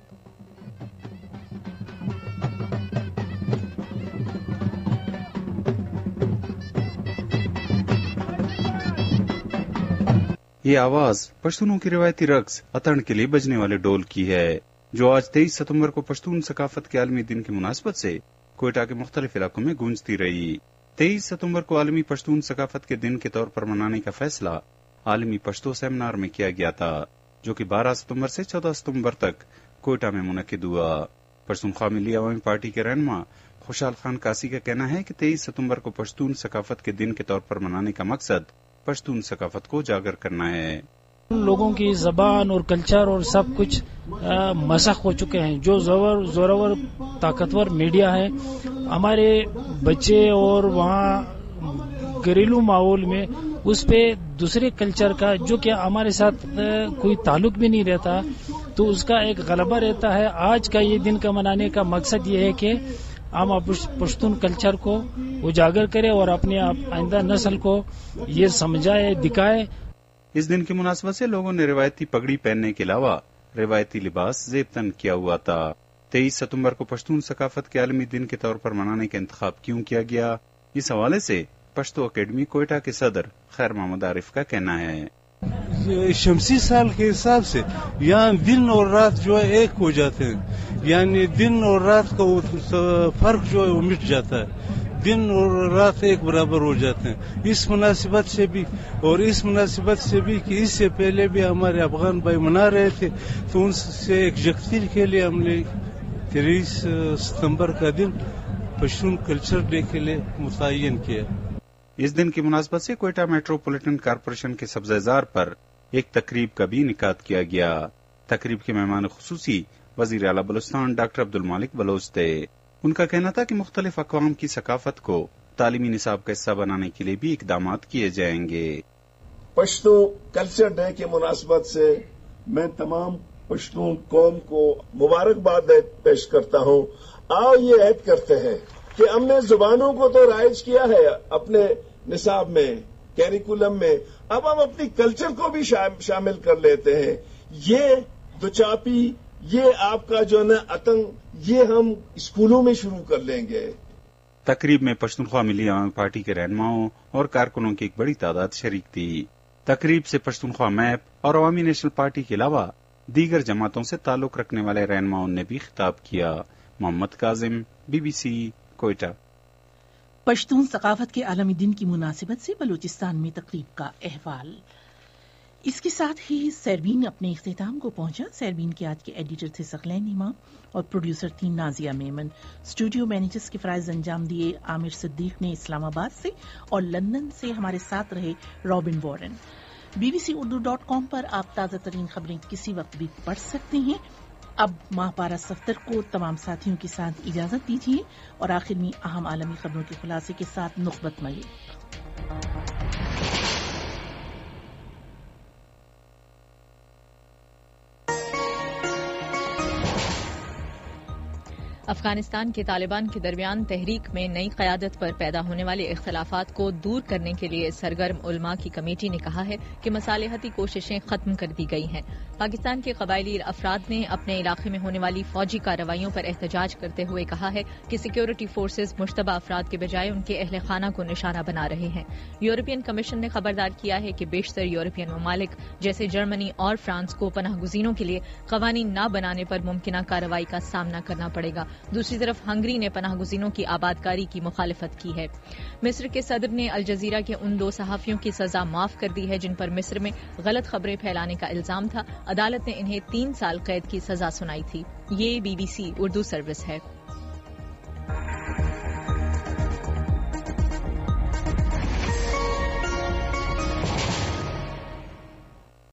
یہ آواز پشتونوں کی روایتی رقص اتن کے لیے بجنے والے ڈول کی ہے، جو آج تیئیس ستمبر کو پشتون ثقافت کے عالمی دن کی مناسبت سے کوئٹہ کے مختلف علاقوں میں گونجتی رہی۔ تیئیس ستمبر کو عالمی پشتون ثقافت کے دن کے طور پر منانے کا فیصلہ عالمی پشتو سیمینار میں کیا گیا تھا، جو کہ بارہ ستمبر سے چودہ ستمبر تک کوئٹہ میں منعقد ہوا۔ پشتونخوا ملی عوامی پارٹی کے رہنما خوشحال خان کاسی کا کہنا ہے کہ تیئیس ستمبر کو پشتون ثقافت کے دن کے طور پر منانے کا مقصد پشتون ثقافت کو اجاگر کرنا ہے۔ لوگوں کی زبان اور کلچر اور سب کچھ مسخ ہو چکے ہیں۔ جو زور زورور طاقتور میڈیا ہے، ہمارے بچے اور وہاں گھریلو ماحول میں اس پہ دوسرے کلچر کا جو کہ ہمارے ساتھ کوئی تعلق بھی نہیں رہتا، تو اس کا ایک غلبہ رہتا ہے۔ آج کا یہ دن کا منانے کا مقصد یہ ہے کہ ہم پشتون کلچر کو اجاگر کریں اور اپنے آئندہ نسل کو یہ سمجھائے، دکھائے۔ اس دن کی مناسبت سے لوگوں نے روایتی پگڑی پہننے کے علاوہ روایتی لباس زیب تن کیا ہوا تھا۔ تیئیس ستمبر کو پشتون ثقافت کے عالمی دن کے طور پر منانے کا انتخاب کیوں کیا گیا، اس حوالے سے پشتو اکیڈمی کوئٹہ کے صدر خیر محمد عارف کا کہنا ہے۔ شمسی سال کے حساب سے یہاں دن اور رات جو ہے ایک ہو جاتے ہیں، یعنی دن اور رات کا فرق جو ہے وہ مٹ جاتا ہے، دن اور رات ایک برابر ہو جاتے ہیں۔ اس مناسبت سے بھی اور اس مناسبت سے بھی کہ اس سے پہلے بھی ہمارے افغان بھائی منا رہے تھے، تو ان سے ایک یکجہتی کے لیے ہم نے تیئیس ستمبر کا دن پشتون کلچر ڈے کے لیے متعین کیا۔ اس دن کی مناسبت سے کوئٹہ میٹروپولیٹن کارپوریشن کے سبزہ زار پر ایک تقریب کا بھی انعقاد کیا گیا۔ تقریب کے مہمان خصوصی وزیر اعلیٰ بلوچستان ڈاکٹر عبد المالک بلوچ تھے۔ ان کا کہنا تھا کہ مختلف اقوام کی ثقافت کو تعلیمی نصاب کا حصہ بنانے کے لیے بھی اقدامات کیے جائیں گے۔ پشتو کلچر ڈے کی مناسبت سے میں تمام پشتون قوم کو مبارکباد پیش کرتا ہوں۔ آؤ یہ عہد کرتے ہیں کہ ہم نے زبانوں کو تو رائج کیا ہے اپنے نصاب میں، کیریکولم میں، اب ہم اپنی کلچر کو بھی شامل کر لیتے ہیں۔ یہ دوچاپی، یہ آپ کا جو ہے نا اتنگ، یہ ہم اسکولوں میں شروع کر لیں گے۔ تقریب میں پشتونخوا ملی عوامی پارٹی کے رہنماؤں اور کارکنوں کی ایک بڑی تعداد شریک تھی۔ تقریب سے پشتونخوا میپ اور عوامی نیشنل پارٹی کے علاوہ دیگر جماعتوں سے تعلق رکھنے والے رہنماؤں نے بھی خطاب کیا۔ Muhammad Kazim, B B C, Quetta. Pashtun ثقافت کے عالمی دن کی مناسبت سے بلوچستان میں تقریب کا احوال۔ اس کے ساتھ ہی سیربین اپنے اختتام کو پہنچا۔ سیربین کے آج کے ایڈیٹر تھے ثقلین امام اور پروڈیوسر تھی نازیہ میمن۔ اسٹوڈیو مینیجرز کے فرائض انجام دیے عامر صدیق نے اسلام آباد سے، اور لندن سے ہمارے ساتھ رہے Robin Warren. B B C Urdu dot com پر آپ تازہ ترین خبریں کسی وقت بھی پڑھ سکتے ہیں۔ اب ماہ پارا صفدر کو تمام ساتھیوں کے ساتھ اجازت دیجیے اور آخر میں اہم عالمی خبروں کے خلاصے کے ساتھ نخبت ملے۔ افغانستان کے طالبان کے درمیان تحریک میں نئی قیادت پر پیدا ہونے والے اختلافات کو دور کرنے کے لیے سرگرم علماء کی کمیٹی نے کہا ہے کہ مصالحتی کوششیں ختم کر دی گئی ہیں۔ پاکستان کے قبائلی افراد نے اپنے علاقے میں ہونے والی فوجی کارروائیوں پر احتجاج کرتے ہوئے کہا ہے کہ سیکیورٹی فورسز مشتبہ افراد کے بجائے ان کے اہل خانہ کو نشانہ بنا رہے ہیں۔ یورپین کمیشن نے خبردار کیا ہے کہ بیشتر یورپین ممالک جیسے جرمنی اور فرانس کو پناہ گزینوں کے لیے قوانین نہ بنانے پر ممکنہ کارروائی کا سامنا کرنا پڑے گا۔ دوسری طرف ہنگری نے پناہ گزینوں کی آبادکاری کی مخالفت کی ہے۔ مصر کے صدر نے الجزیرہ کے ان دو صحافیوں کی سزا معاف کر دی ہے جن پر مصر میں غلط خبریں پھیلانے کا الزام تھا۔ عدالت نے انہیں تین سال قید کی سزا سنائی تھی۔ یہ B B C Urdu service ہے۔